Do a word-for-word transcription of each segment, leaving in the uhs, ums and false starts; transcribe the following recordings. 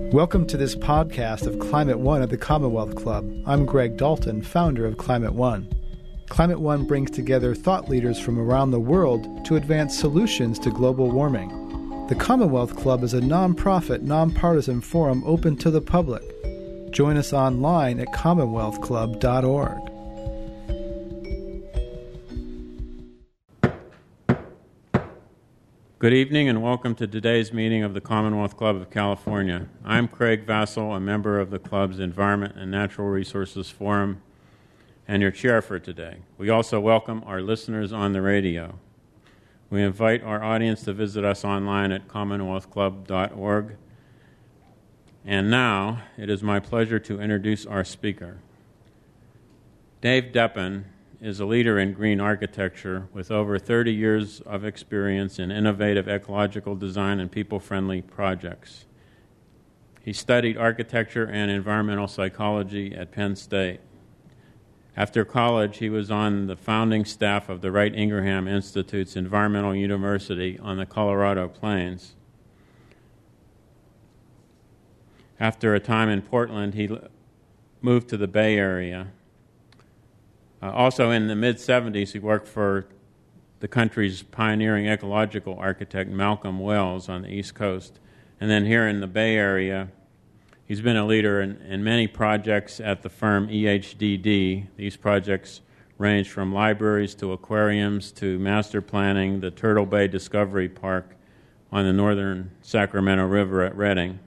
Welcome to this podcast of Climate One at the Commonwealth Club. I'm Greg Dalton, founder of Climate One. Climate One brings together thought leaders from around the world to advance solutions to global warming. The Commonwealth Club is a non-profit, nonpartisan forum open to the public. Join us online at commonwealth club dot org. Good evening and welcome to today's meeting of the Commonwealth Club of California. I'm Craig Vassell, a member of the club's Environment and Natural Resources Forum, and your chair for today. We also welcome our listeners on the radio. We invite our audience to visit us online at commonwealth club dot org. And now, it is my pleasure to introduce our speaker. Dave Deppen is a leader in green architecture with over thirty years of experience in innovative ecological design and people-friendly projects. He studied architecture and environmental psychology at Penn State. After college, he was on the founding staff of the Wright Ingraham Institute's Environmental University on the Colorado Plains. After a time in Portland, he moved to the Bay Area. Uh, also in the mid seventies, he worked for the country's pioneering ecological architect, Malcolm Wells, on the East Coast. And then here in the Bay Area, he's been a leader in, in many projects at the firm E H D D. These projects range from libraries to aquariums to master planning the Turtle Bay Discovery Park on the northern Sacramento River at Redding.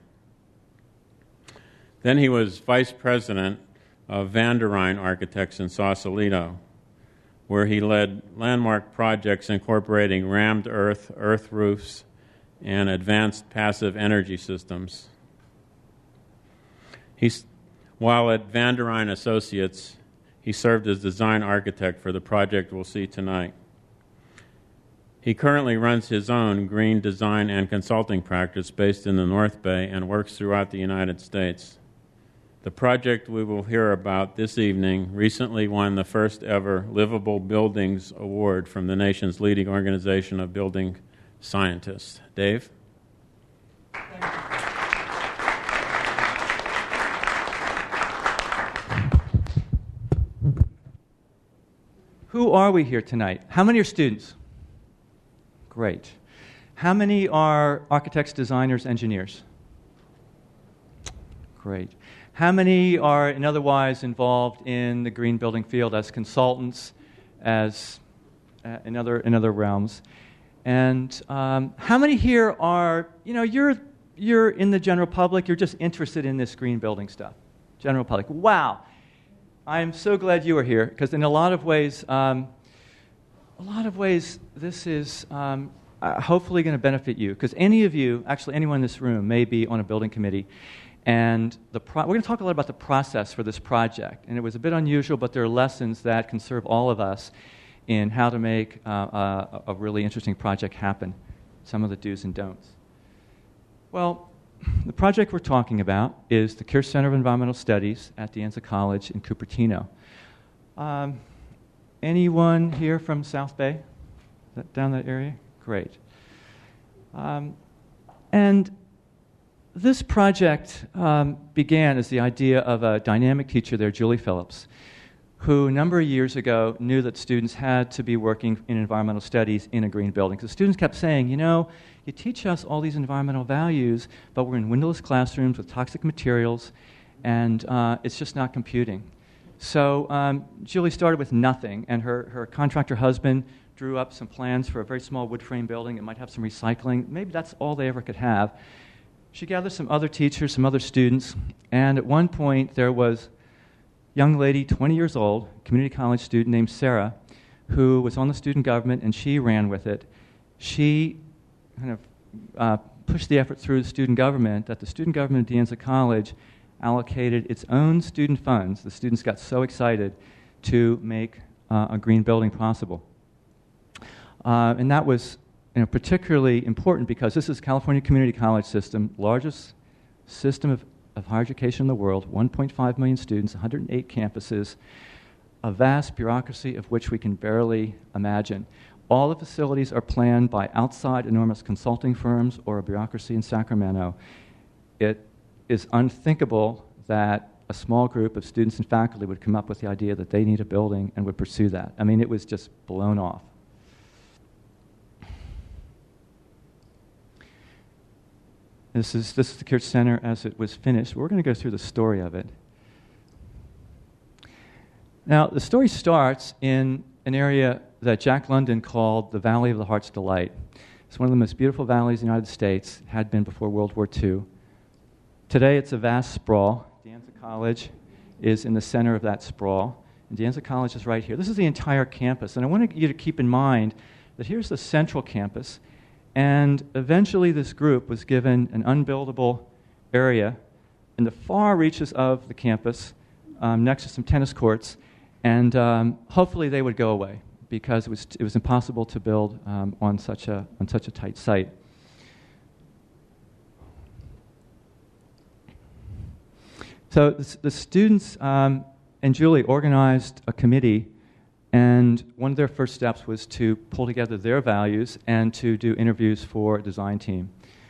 Then he was vice president of Van der Rijn Architects in Sausalito, where he led landmark projects incorporating rammed earth, earth roofs, and advanced passive energy systems. He's, while at Van der Rijn Associates, he served as design architect for the project we'll see tonight. He currently runs his own green design and consulting practice based in the North Bay and works throughout the United States. The project we will hear about this evening recently won the first ever Livable Buildings Award from the nation's leading organization of building scientists. Dave? Who are we here tonight? How many are students? Great. How many are architects, designers, engineers? Great. How many are in otherwise involved in the green building field as consultants, as uh, in other in other realms? And um, how many here are, you know, you're you're in the general public, you're just interested in this green building stuff? General public. Wow. I'm so glad you are here, because in a lot of ways, um, a lot of ways, this is um, uh, hopefully going to benefit you, because any of you, actually anyone in this room, may be on a building committee. And the pro- we're going to talk a lot about the process for this project. And it was a bit unusual, but there are lessons that can serve all of us in how to make uh, a, a really interesting project happen, some of the do's and don'ts. Well, the project we're talking about is the Kirsch Center of Environmental Studies at De Anza College in Cupertino. Um, anyone here from South Bay? That, down that area? Great. Um, and This project um, began as the idea of a dynamic teacher there, Julie Phillips, who a number of years ago knew that students had to be working in environmental studies in a green building. Because students kept saying, you know, you teach us all these environmental values, but we're in windowless classrooms with toxic materials, and uh, it's just not computing. So um, Julie started with nothing, and her, her contractor husband drew up some plans for a very small wood frame building. It might have some recycling. Maybe that's all they ever could have. She gathered some other teachers, some other students, and at one point there was a young lady, twenty years old, community college student named Sarah, who was on the student government, and she ran with it. She kind of uh, pushed the effort through the student government that the student government at De Anza College allocated its own student funds. The students got so excited to make uh, a green building possible. Uh, and that was You know, particularly important because this is California Community College system, largest system of, of higher education in the world, one point five million students, one hundred eight campuses, a vast bureaucracy of which we can barely imagine. All the facilities are planned by outside enormous consulting firms or a bureaucracy in Sacramento. It is unthinkable that a small group of students and faculty would come up with the idea that they need a building and would pursue that. I mean, it was just blown off. This is, this is the Kirch Center as it was finished. We're going to go through the story of it. Now, the story starts in an area that Jack London called the Valley of the Heart's Delight. It's one of the most beautiful valleys in the United States, had been before World War Two. Today, it's a vast sprawl. De Anza College is in the center of that sprawl, and De Anza College is right here. This is the entire campus, and I want you to keep in mind that here's the central campus, and eventually this group was given an unbuildable area in the far reaches of the campus, um, next to some tennis courts, and um, hopefully they would go away because it was it was impossible to build um, on such a on such a tight site. So the, the students um, and Julie organized a committee, and one of their first steps was to pull together their values and to do interviews for a design team.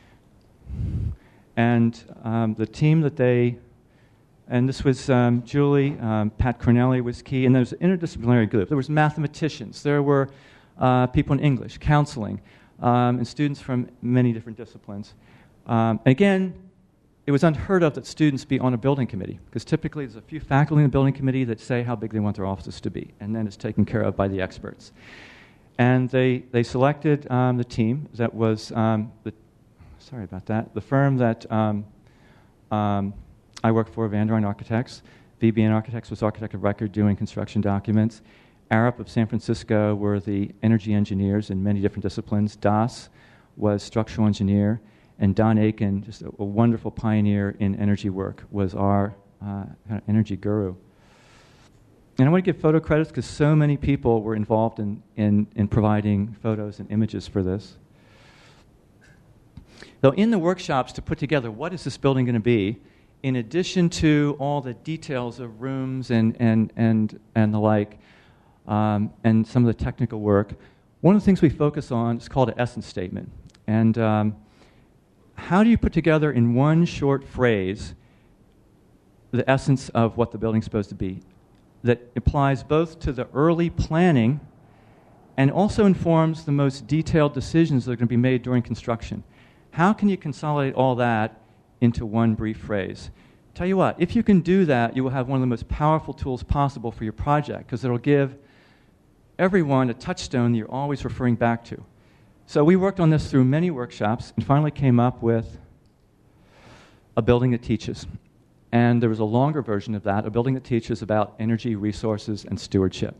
And um, the team that they And this was um, Julie, um, Pat Cornelli was key, and there was an interdisciplinary group. There was mathematicians, there were uh, people in English, counseling, um, and students from many different disciplines. Um, and again, it was unheard of that students be on a building committee, because typically there's a few faculty in the building committee that say how big they want their offices to be, and then it's taken care of by the experts. And they, they selected um, the team that was, um, the, sorry about that, the firm that um, um, I worked for, Van Ryn Architects. V B N Architects was architect of record doing construction documents. Arup of San Francisco were the energy engineers in many different disciplines. Das was structural engineer. And Don Aiken, just a, a wonderful pioneer in energy work, was our uh, kind of energy guru. And I want to give photo credits because so many people were involved in, in, in providing photos and images for this. Though in the workshops to put together what is this building going to be, in addition to all the details of rooms and, and, and, and the like, um, and some of the technical work, one of the things we focus on is called an essence statement. And um, how do you put together in one short phrase the essence of what the building's supposed to be that applies both to the early planning and also informs the most detailed decisions that are going to be made during construction? How can you consolidate all that into one brief phrase? Tell you what, if you can do that, you will have one of the most powerful tools possible for your project, because it'll give everyone a touchstone that you're always referring back to. So we worked on this through many workshops and finally came up with a building that teaches. And there was a longer version of that, a building that teaches about energy, resources, and stewardship.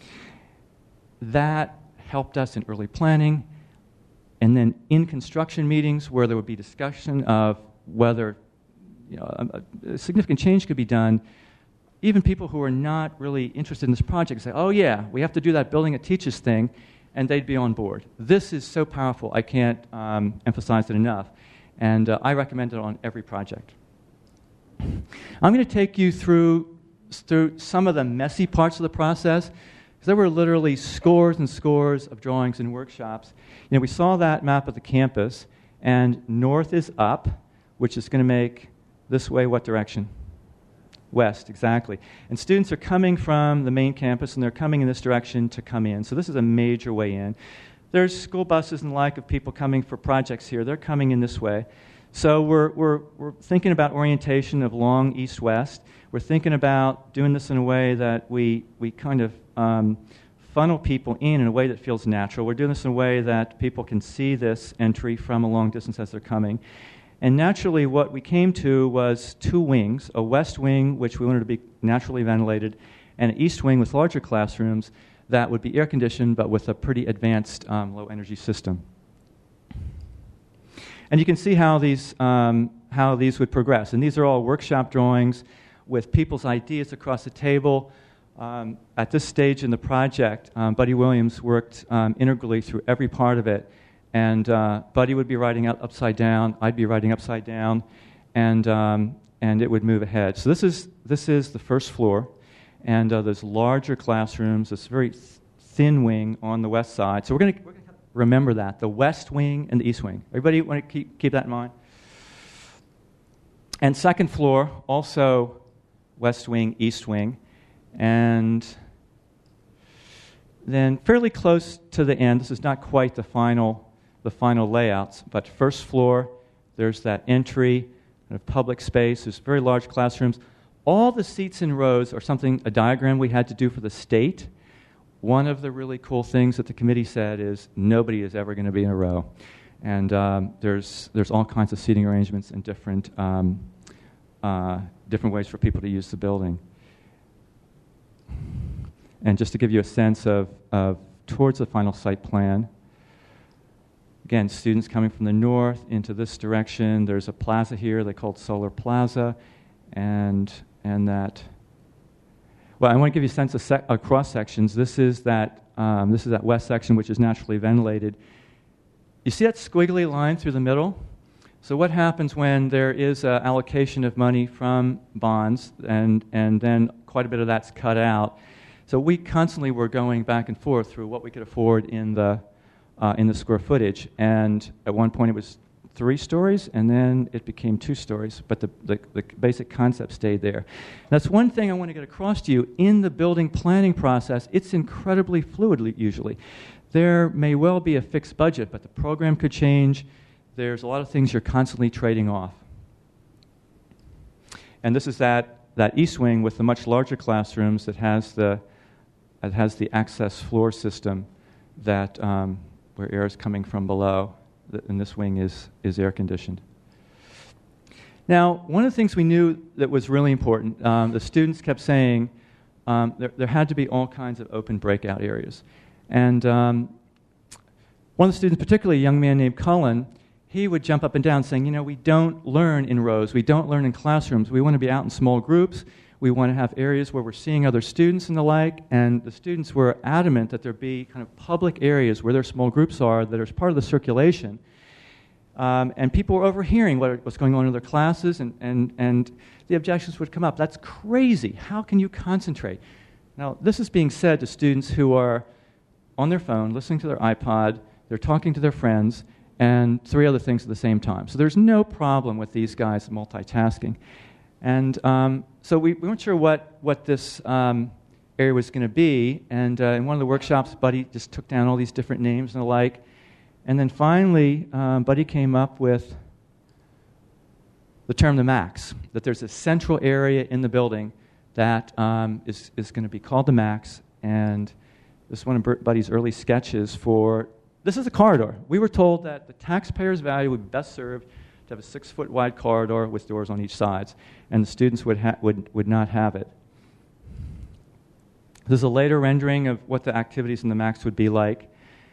That helped us in early planning, and then in construction meetings where there would be discussion of whether you know, a, a significant change could be done, even people who are not really interested in this project say, oh yeah, we have to do that building that teaches thing, and they'd be on board. This is so powerful, I can't um, emphasize it enough, and uh, I recommend it on every project. I'm going to take you through, through some of the messy parts of the process, because there were literally scores and scores of drawings and workshops. You know, we saw that map of the campus, and north is up, which is going to make this way what direction? West, exactly. And students are coming from the main campus, and they're coming in this direction to come in. So this is a major way in. There's school buses and the like of people coming for projects here. They're coming in this way. So we're, we're, we're thinking about orientation of long east-west. We're thinking about doing this in a way that we, we kind of um, funnel people in in a way that feels natural. We're doing this in a way that people can see this entry from a long distance as they're coming. And naturally, what we came to was two wings, a west wing, which we wanted to be naturally ventilated, and an east wing with larger classrooms that would be air-conditioned, but with a pretty advanced um, low-energy system. And you can see how these, um, how these would progress. And these are all workshop drawings with people's ideas across the table. Um, at this stage in the project, um, Buddy Williams worked um, integrally through every part of it. And uh, Buddy would be writing up upside down, I'd be writing upside down, and um, and it would move ahead. So this is this is the first floor, and uh, there's larger classrooms, this very th- thin wing on the west side. So we're going to remember that, the west wing and the east wing. Everybody want to keep keep that in mind? And second floor, also west wing, east wing. And then fairly close to the end, this is not quite the final, the final layouts, but first floor, there's that entry, kind of public space, there's very large classrooms. All the seats in rows are something, a diagram we had to do for the state. One of the really cool things that the committee said is nobody is ever going to be in a row. And um, there's there's all kinds of seating arrangements and different, um, uh, different ways for people to use the building. And just to give you a sense of, of towards the final site plan, again, students coming from the north into this direction. There's a plaza here they called Solar Plaza, and and that. Well, I want to give you a sense of sec- uh, cross sections. This is that um, this is that west section, which is naturally ventilated. You see that squiggly line through the middle? So what happens when there is an allocation of money from bonds, and and then quite a bit of that's cut out? So we constantly were going back and forth through what we could afford in the uh, in the square footage. And at one point it was three stories, and then it became two stories. But the, the, the basic concept stayed there. That's one thing I want to get across to you. In the building planning process, it's incredibly fluid usually. There may well be a fixed budget, but the program could change. There's a lot of things you're constantly trading off. And this is that, that east wing with the much larger classrooms that has the It has the access floor system that um, where air is coming from below, and this wing is, is air conditioned. Now, one of the things we knew that was really important, um, the students kept saying um, there, there had to be all kinds of open breakout areas. And um, one of the students, particularly a young man named Cullen, he would jump up and down saying, you know, we don't learn in rows, we don't learn in classrooms, we want to be out in small groups. We want to have areas where we're seeing other students and the like, and the students were adamant that there be kind of public areas where their small groups are that are part of the circulation. Um, and people were overhearing what was going on in their classes, and, and, and the objections would come up. That's crazy. How can you concentrate? Now, this is being said to students who are on their phone, listening to their iPod, they're talking to their friends, and three other things at the same time. So there's no problem with these guys multitasking. And um, so we, we weren't sure what, what this um, area was going to be. And uh, in one of the workshops, Buddy just took down all these different names and the like. And then finally, um, Buddy came up with the term the max, that there's a central area in the building that um, is, is going to be called the max. And this is one of Buddy's early sketches for, this is a corridor. We were told that the taxpayer's value would be best served to have a six-foot wide corridor with doors on each side, and the students would, ha- would, would not have it. This is a later rendering of what the activities in the max would be like.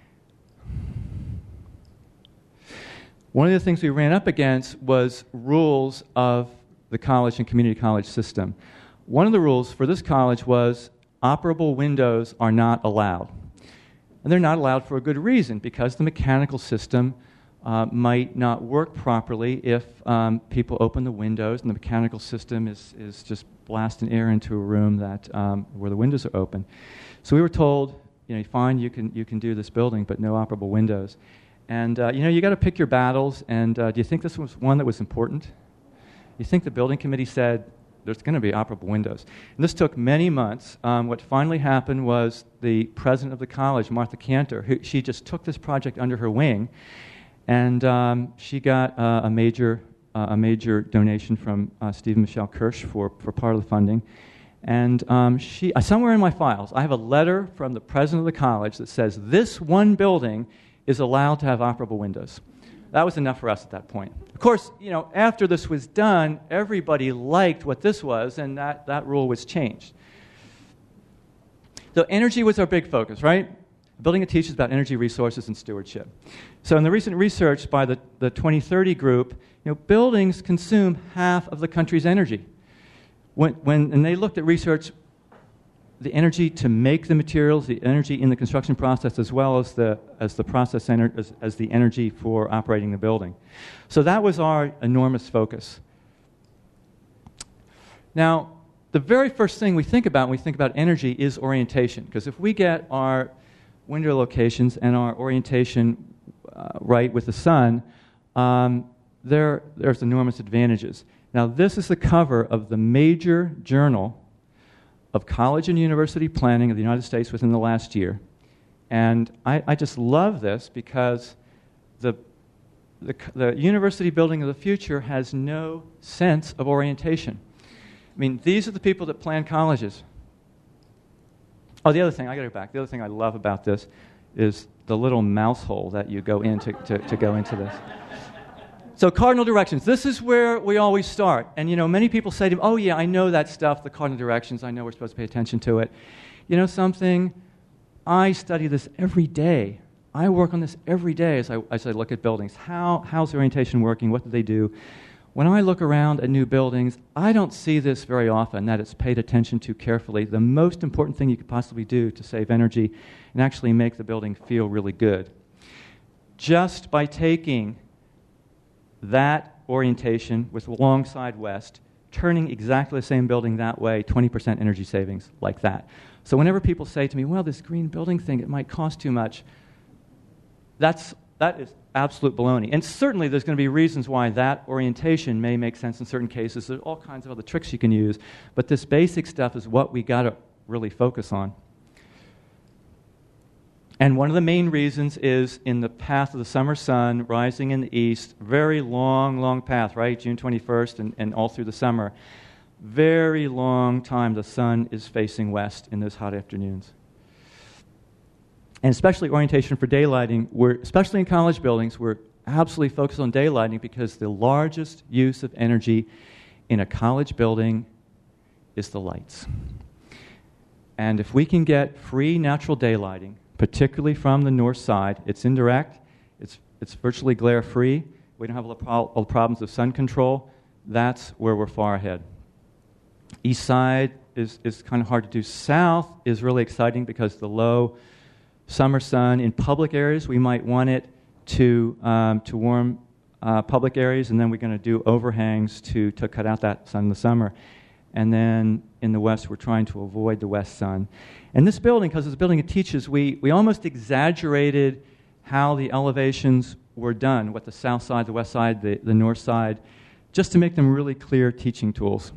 One of the things we ran up against was rules of the college and community college system. One of the rules for this college was operable windows are not allowed. And they're not allowed for a good reason, because the mechanical system Uh, might not work properly if um, people open the windows and the mechanical system is, is just blasting air into a room that um, where the windows are open. So we were told, you know, fine, you can you can do this building, but no operable windows. And uh, you know, you got to pick your battles. And uh, do you think this was one that was important? You think the building committee said there's going to be operable windows? And this took many months. Um, what finally happened was the president of the college, Martha Cantor, who she just took this project under her wing. And um, she got uh, a major uh, a major donation from uh, Stephen Michelle Kirsch for, for part of the funding. And um, she uh, somewhere in my files, I have a letter from the president of the college that says this one building is allowed to have operable windows. That was enough for us at that point. Of course, you know, after this was done, everybody liked what this was, and that, that rule was changed. So energy was our big focus, right? Building a teaches about energy resources and stewardship. So in the recent research by the, the twenty thirty group, you know, buildings consume half of the country's energy. When, when, and they looked at research, the energy to make the materials, the energy in the construction process, as well as the, as the process ener- as, as the energy for operating the building. So that was our enormous focus. Now, the very first thing we think about when we think about energy is orientation, because if we get our window locations and our orientation uh, right with the sun, um, there, there's enormous advantages. Now, this is the cover of the major journal of college and university planning of the United States within the last year. And I, I just love this because the, the, the university building of the future has no sense of orientation. I mean, these are the people that plan colleges. Oh, the other thing, I got to go back. The other thing I love about this is the little mouse hole that you go in to, to, to go into this. So cardinal directions. This is where we always start. And, you know, many people say to me, oh, yeah, I know that stuff, the cardinal directions. I know we're supposed to pay attention to it. You know something? I study this every day. I work on this every day as I, as I look at buildings. How, how's the orientation working? What do they do? When I look around at new buildings, I don't see this very often, that it's paid attention to carefully. The most important thing you could possibly do to save energy and actually make the building feel really good. Just by taking that orientation with alongside west, turning exactly the same building that way, twenty percent energy savings like that. So whenever people say to me, well, this green building thing, it might cost too much, that's, that is absolute baloney. And certainly there's going to be reasons why that orientation may make sense in certain cases. There's all kinds of other tricks you can use. But this basic stuff is what we got to really focus on. And one of the main reasons is in the path of the summer sun rising in the east, very long, long path, right? June twenty-first and, and all through the summer. Very long time the sun is facing west in those hot afternoons. And especially orientation for daylighting, we're, especially in college buildings, we're absolutely focused on daylighting because the largest use of energy in a college building is the lights. And if we can get free natural daylighting, particularly from the north side, it's indirect, it's, it's virtually glare-free, we don't have all the, pro- all the problems of sun control, that's where we're far ahead. East side is, is kind of hard to do. South is really exciting because the low summer sun in public areas, we might want it to um, to warm uh, public areas, and then we're going to do overhangs to, to cut out that sun in the summer. And then in the west, we're trying to avoid the west sun. And this building, because it's a building it teaches, we, we almost exaggerated how the elevations were done, what the south side, the west side, the, the north side, just to make them really clear teaching tools.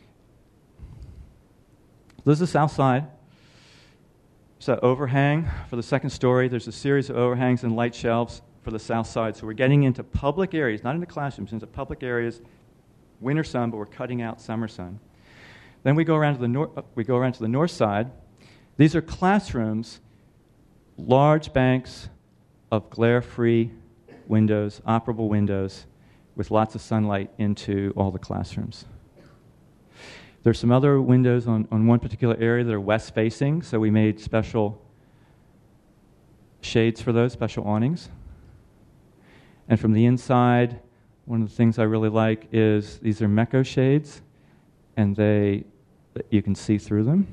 This is the south side. So overhang for the second story. There's a series of overhangs and light shelves for the south side. So we're getting into public areas, not into classrooms, into public areas, winter sun, but we're cutting out summer sun. Then we go around to the north. We go around to the north side. These are classrooms, large banks of glare-free windows, operable windows, with lots of sunlight into all the classrooms. There's some other windows on, on one particular area that are west-facing, so we made special shades for those, special awnings. And from the inside, one of the things I really like is these are Mecco shades, and they you can see through them.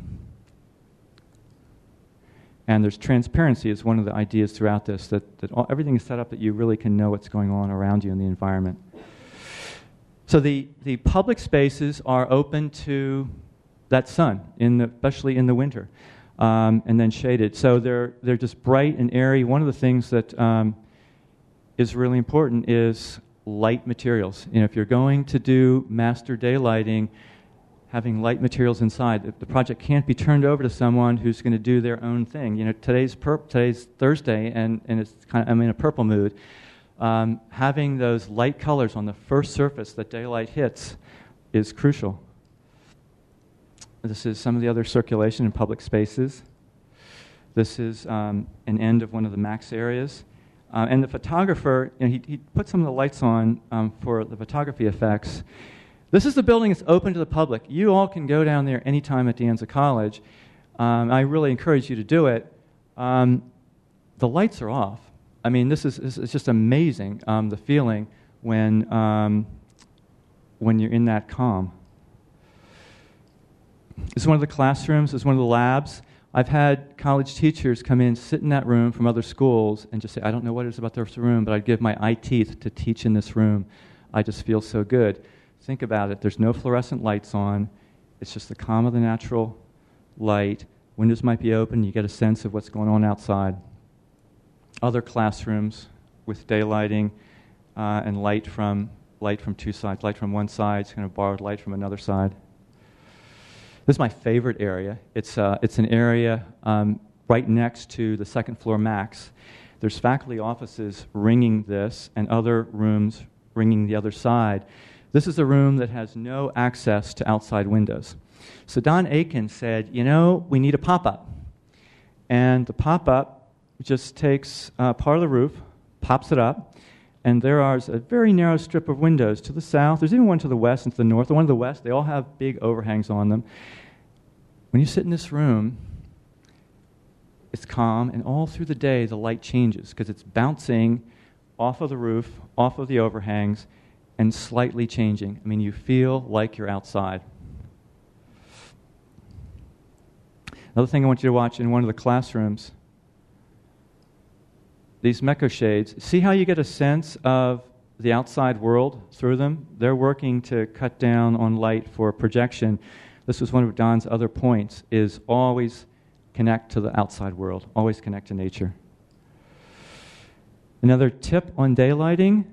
And there's transparency is one of the ideas throughout this, that, that all, everything is set up that you really can know what's going on around you in the environment. So the, the public spaces are open to that sun, in the, especially in the winter, um, and then shaded. So they're they're just bright and airy. One of the things that um, is really important is light materials. You know, if you're going to do master daylighting, having light materials inside, the, the project can't be turned over to someone who's going to do their own thing. You know, today's pur- today's Thursday, and, and it's kind of I'm in a purple mood. Um, having those light colors on the first surface that daylight hits is crucial. This is some of the other circulation in public spaces. This is um, an end of one of the max areas. Uh, and the photographer, you know, he, he put some of the lights on um, for the photography effects. This is the building that's open to the public. You all can go down there anytime at De Anza College. Um, I really encourage you to do it. Um, the lights are off. I mean, this is it's just amazing, um, the feeling when um, when you're in that calm. This is one of the classrooms. This is one of the labs. I've had college teachers come in, sit in that room from other schools, and just say, I don't know what it is about this room, but I'd give my eye teeth to teach in this room. I just feel so good. Think about it. There's no fluorescent lights on. It's just the calm of the natural light. Windows might be open. You get a sense of what's going on outside. Other classrooms with daylighting. uh, and light from light from two sides. Light from one side, kind of borrowed light from another side. This is my favorite area. It's uh, it's an area um, right next to the second floor max. There's faculty offices ringing this, and other rooms ringing the other side. This is a room that has no access to outside windows. So Don Aiken said, you know, we need a pop-up. And the pop-up just takes uh, part of the roof, pops it up, and there is a very narrow strip of windows to the south. There's even one to the west and to the north. The one to the west, they all have big overhangs on them. When you sit in this room, it's calm, and all through the day the light changes because it's bouncing off of the roof, off of the overhangs, and slightly changing. I mean, you feel like you're outside. Another thing I want you to watch in one of the classrooms, these Meco shades. See how you get a sense of the outside world through them? They're working to cut down on light for projection. This was one of Don's other points, is always connect to the outside world, always connect to nature. Another tip on daylighting,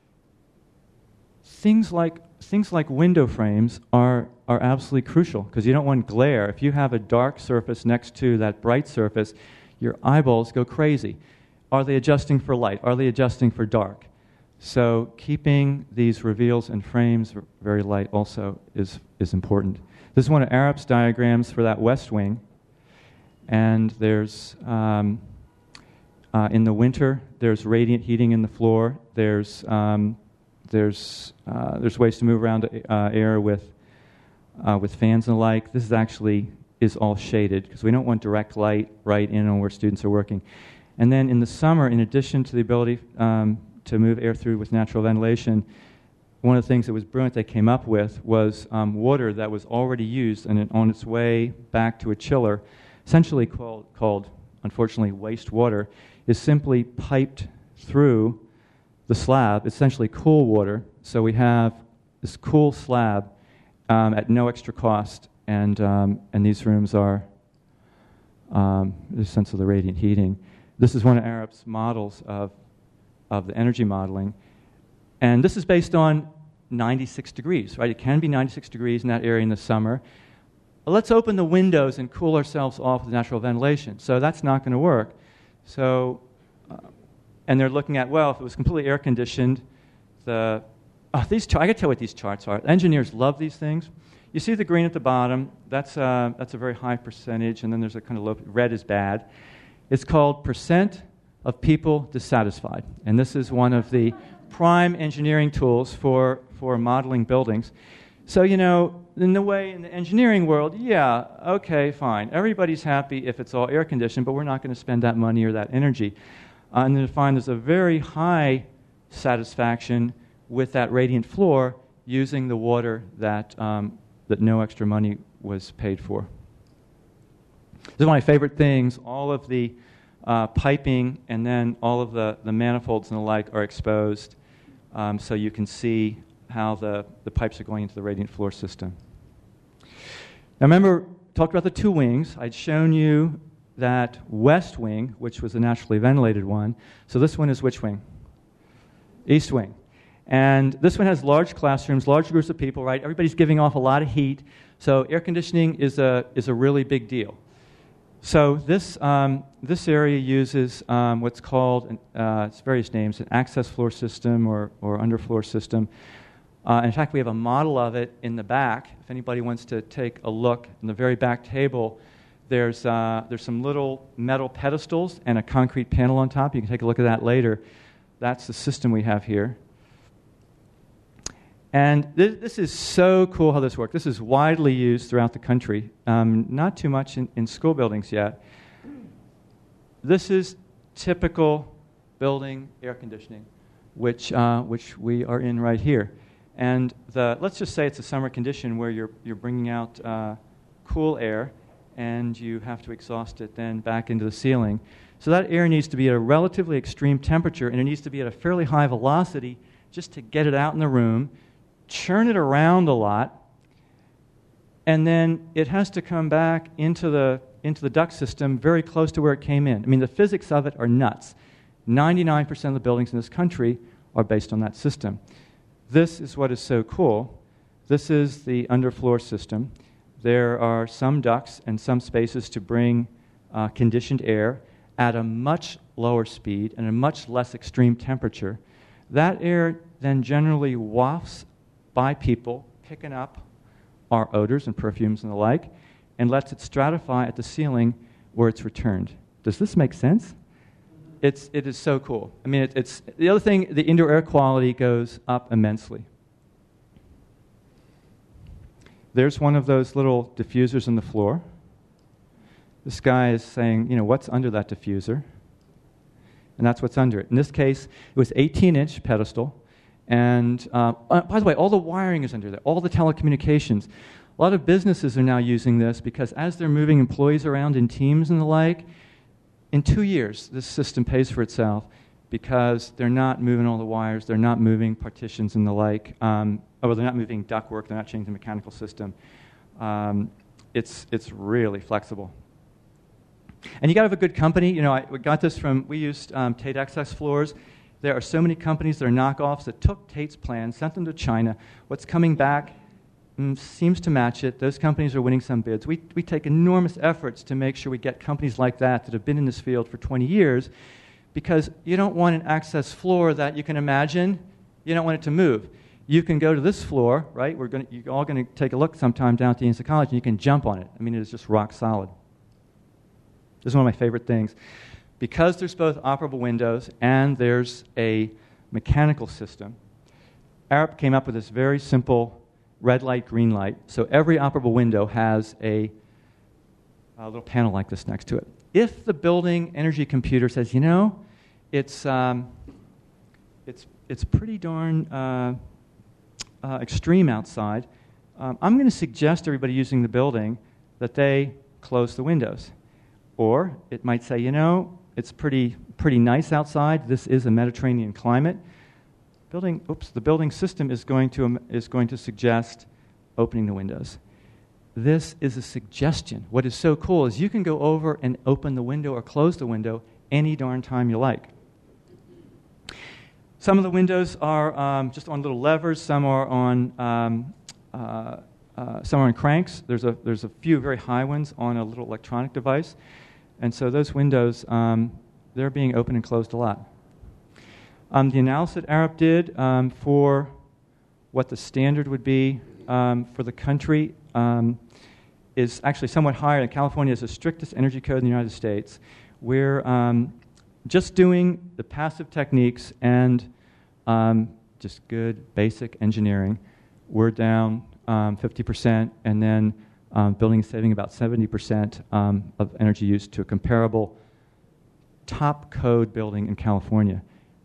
things like things like window frames are, are absolutely crucial because you don't want glare. If you have a dark surface next to that bright surface, your eyeballs go crazy. Are they adjusting for light? Are they adjusting for dark? So keeping these reveals and frames very light also is, is important. This is one of Arup's diagrams for that west wing. And there's, um, uh, in the winter, there's radiant heating in the floor. There's um, there's uh, there's ways to move around uh, air with uh, with fans and the like. This is actually is all shaded because we don't want direct light right in on where students are working. And then in the summer, in addition to the ability um, to move air through with natural ventilation, one of the things that was brilliant they came up with was um, water that was already used and it, on its way back to a chiller, essentially called, called, unfortunately, wastewater, is simply piped through the slab, essentially cool water. So we have this cool slab um, at no extra cost, and um, and these rooms are um, the sense of the radiant heating. This is one of Arup's models of of the energy modeling, and this is based on ninety-six degrees, right? It can be ninety-six degrees in that area in the summer. Let's open the windows and cool ourselves off with natural ventilation. So that's not going to work. So, uh, and they're looking at, well, if it was completely air conditioned, the oh, these char- I got to tell you what these charts are. Engineers love these things. You see the green at the bottom. That's uh, that's a very high percentage, and then there's a kind of low. Red is bad. It's called percent of people dissatisfied, and this is one of the prime engineering tools for for modeling buildings. So, you know, in the way in the engineering world, yeah, okay, fine. Everybody's happy if it's all air-conditioned, but we're not going to spend that money or that energy. Uh, and then to find there's a very high satisfaction with that radiant floor using the water that um, that no extra money was paid for. This is one of my favorite things. All of the uh, piping and then all of the, the manifolds and the like are exposed um, so you can see how the, the pipes are going into the radiant floor system. Now remember, talked about the two wings. I'd shown you that west wing, which was a naturally ventilated one. So this one is which wing? East wing. And this one has large classrooms, large groups of people, right? Everybody's giving off a lot of heat. So air conditioning is a is a really big deal. So this um, this area uses um, what's called, an, uh, it's various names, an access floor system or, or underfloor system. Uh, in fact, we have a model of it in the back. If anybody wants to take a look, in the very back table, there's uh, there's some little metal pedestals and a concrete panel on top. You can take a look at that later. That's the system we have here. And this, this is so cool how this works. This is widely used throughout the country, um, not too much in, in school buildings yet. This is typical building air conditioning, which uh, which we are in right here. And the, let's just say it's a summer condition where you're you're bringing out uh, cool air, and you have to exhaust it then back into the ceiling. So that air needs to be at a relatively extreme temperature, and it needs to be at a fairly high velocity just to get it out in the room, churn it around a lot, and then it has to come back into the into the duct system very close to where it came in. I mean, the physics of it are nuts. ninety-nine percent of the buildings in this country are based on that system. This is what is so cool. This is the underfloor system. There are some ducts and some spaces to bring uh, conditioned air at a much lower speed and a much less extreme temperature. That air then generally wafts by people, picking up our odors and perfumes and the like, and lets it stratify at the ceiling where it's returned. Does this make sense? It's, it is so cool. I mean, it, it's the other thing, the indoor air quality goes up immensely. There's one of those little diffusers in the floor. This guy is saying, you know, what's under that diffuser? And that's what's under it. In this case, it was eighteen-inch pedestal. And uh, uh, by the way, all the wiring is under there, all the telecommunications. A lot of businesses are now using this because as they're moving employees around in teams and the like, in two years, this system pays for itself because they're not moving all the wires, they're not moving partitions and the like. Um, oh, well, they're not moving ductwork, they're not changing the mechanical system. Um, it's, it's really flexible. And you got to have a good company. You know, I we got this from, we used um, Tate Access floors. There are so many companies that are knockoffs that took Tate's plans, sent them to China. What's coming back mm, seems to match it. Those companies are winning some bids. We, we take enormous efforts to make sure we get companies like that that have been in this field for twenty years, because you don't want an access floor that you can imagine. You don't want it to move. You can go to this floor, right? We're going you're all going to take a look sometime down at the University College, and you can jump on it. I mean, it is just rock solid. This is one of my favorite things. Because there's both operable windows and there's a mechanical system, Arup came up with this very simple red light, green light. So every operable window has a, a little panel like this next to it. If the building energy computer says, you know, it's um, it's it's pretty darn uh, uh, extreme outside, um, I'm going to suggest everybody using the building that they close the windows. Or it might say, you know, it's pretty pretty nice outside. This is a Mediterranean climate. Building, oops, the building system is going to um, is going to suggest opening the windows. This is a suggestion. What is so cool is you can go over and open the window or close the window any darn time you like. Some of the windows are um, just on little levers. Some are on um, uh, uh, some are on cranks. There's a there's a few very high ones on a little electronic device. And so those windows, um, they're being opened and closed a lot. Um, the analysis that Arup did um, for what the standard would be um, for the country um, is actually somewhat higher. California has the strictest energy code in the United States. We're um, just doing the passive techniques and um, just good basic engineering. We're down um, fifty percent, and then Um, building is saving about seventy percent um, of energy use to a comparable top code building in California.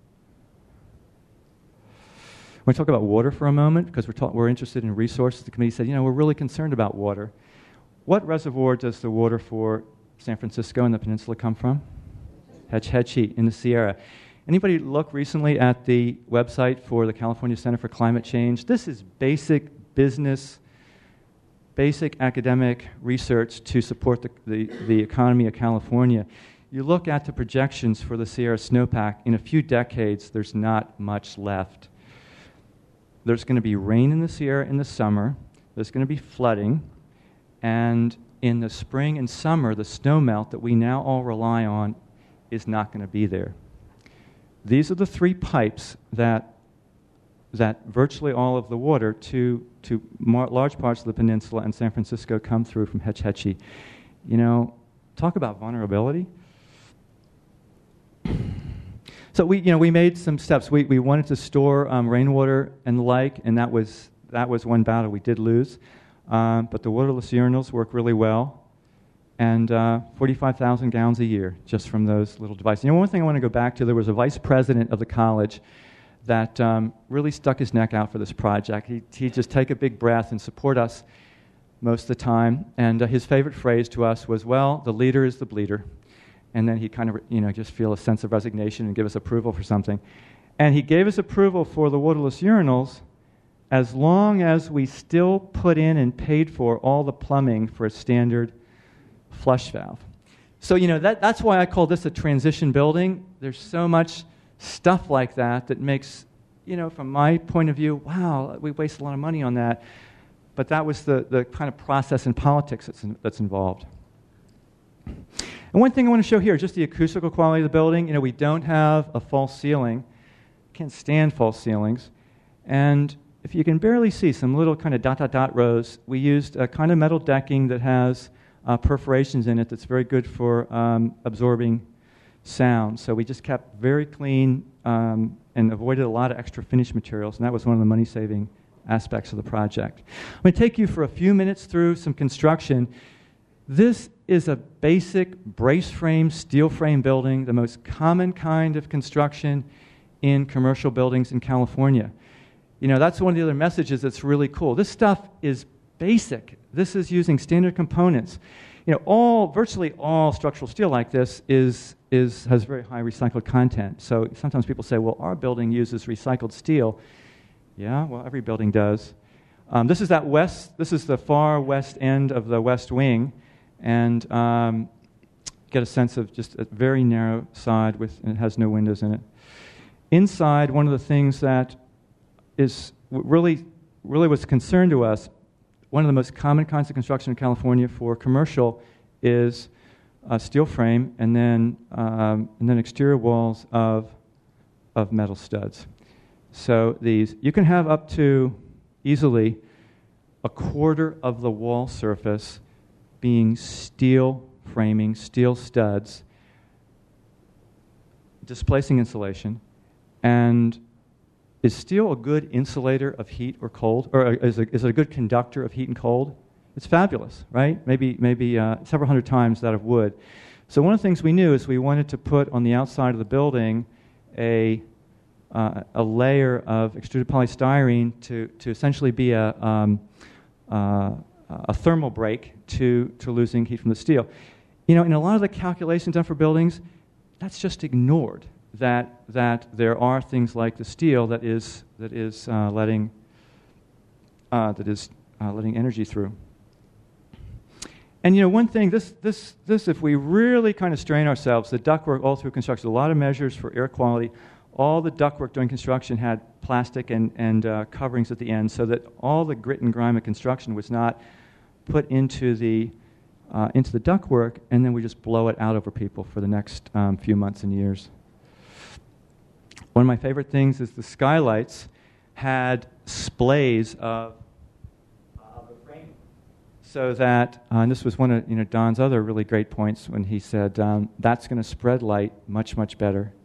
I want to talk about water for a moment because we're, ta- we're interested in resources. The committee said, you know, we're really concerned about water. What reservoir does the water for San Francisco and the peninsula come from? Hetch Hetchy in the Sierra. Anybody look recently at the website for the California Center for Climate Change? This is basic business basic academic research to support the, the, the economy of California. You look at the projections for the Sierra snowpack, in a few decades, there's not much left. There's going to be rain in the Sierra in the summer, there's going to be flooding, and in the spring and summer, the snowmelt that we now all rely on is not going to be there. These are the three pipes that that virtually all of the water to to mar- large parts of the peninsula and San Francisco come through from Hetch Hetchy. You know, talk about vulnerability. So we, you know, we made some steps. We we wanted to store um, rainwater and the like, and that was that was one battle we did lose. Um, but the waterless urinals work really well, and uh, forty-five thousand gallons a year just from those little devices. You know, one thing I want to go back to, there was a vice president of the college that um, really stuck his neck out for this project. He, he'd just take a big breath and support us most of the time. And uh, his favorite phrase to us was, well, the leader is the bleeder. And then he'd kind of, you know, just feel a sense of resignation and give us approval for something. And he gave us approval for the waterless urinals as long as we still put in and paid for all the plumbing for a standard flush valve. So, you know, that, that's why I call this a transition building. There's so much stuff like that that makes you know, from my point of view, wow, we waste a lot of money on that. But that was the, the kind of process and politics that's, in, that's involved. And one thing I want to show here is just the acoustical quality of the building. You know, we don't have a false ceiling. Can't stand false ceilings. And if you can barely see some little kind of dot, dot, dot rows, we used a kind of metal decking that has uh, perforations in it that's very good for um, absorbing sound. So we just kept very clean um, and avoided a lot of extra finished materials, and that was one of the money-saving aspects of the project. I'm going to take you for a few minutes through some construction. This is a basic brace frame, steel frame building, the most common kind of construction in commercial buildings in California. You know, that's one of the other messages that's really cool. This stuff is basic. This is using standard components. You know, all, virtually all structural steel like this is, is, has very high recycled content. So sometimes people say, well, our building uses recycled steel. Yeah, well, every building does. Um, this is that west, this is the far west end of the west wing, and um, get a sense of just a very narrow side with, and it has no windows in it. Inside, one of the things that is really, really was a concern to us, one of the most common kinds of construction in California for commercial is a steel frame and then um, and then exterior walls of of metal studs. So these, you can have up to easily a quarter of the wall surface being steel framing, steel studs, displacing insulation. And is steel a good insulator of heat or cold? Or is it, is it a good conductor of heat and cold? It's fabulous, right? Maybe, maybe uh, several hundred times that of wood. So one of the things we knew is we wanted to put on the outside of the building a uh, a layer of extruded polystyrene to, to essentially be a um, uh, a thermal break to, to losing heat from the steel. You know, in a lot of the calculations done for buildings, that's just ignored. That that there are things like the steel that is that is uh, letting uh, that is uh, letting energy through. And you know, one thing, this this this if we really kind of strain ourselves, the ductwork all through construction, a lot of measures for air quality. All the ductwork during construction had plastic and and uh, coverings at the end, so that all the grit and grime of construction was not put into the uh, into the ductwork, and then we just blow it out over people for the next um, few months and years. One of my favorite things is the skylights had splays of, of the framing, so that, uh, and this was one of you know Don's other really great points when he said um, that's going to spread light much, much better.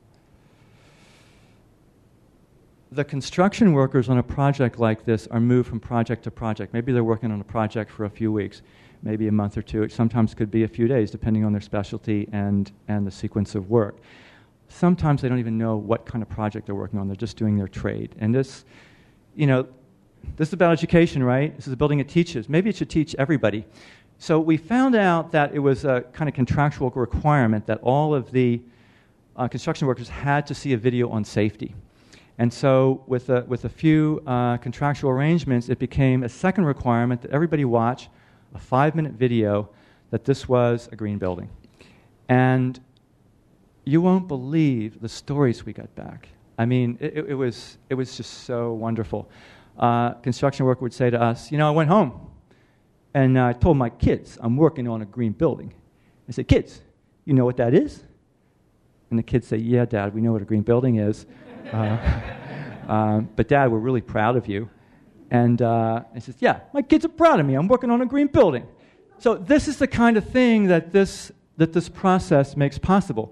The construction workers on a project like this are moved from project to project. Maybe they're working on a project for a few weeks, maybe a month or two. It sometimes could be a few days, depending on their specialty and, and the sequence of work. Sometimes they don't even know what kind of project they're working on. They're just doing their trade. And this, you know, this is about education, right? This is a building it teaches. Maybe it should teach everybody. So we found out that it was a kind of contractual requirement that all of the uh, construction workers had to see a video on safety. And so with a, with a few uh, contractual arrangements, it became a second requirement that everybody watch a five-minute video that this was a green building. And you won't believe the stories we got back. I mean, it, it was it was just so wonderful. Uh, construction worker would say to us, you know, I went home and I uh, told my kids I'm working on a green building. I said, kids, you know what that is? And the kids say, yeah, Dad, we know what a green building is. Uh, uh, but Dad, we're really proud of you. And uh, he says, yeah, my kids are proud of me. I'm working on a green building. So this is the kind of thing that this that this process makes possible.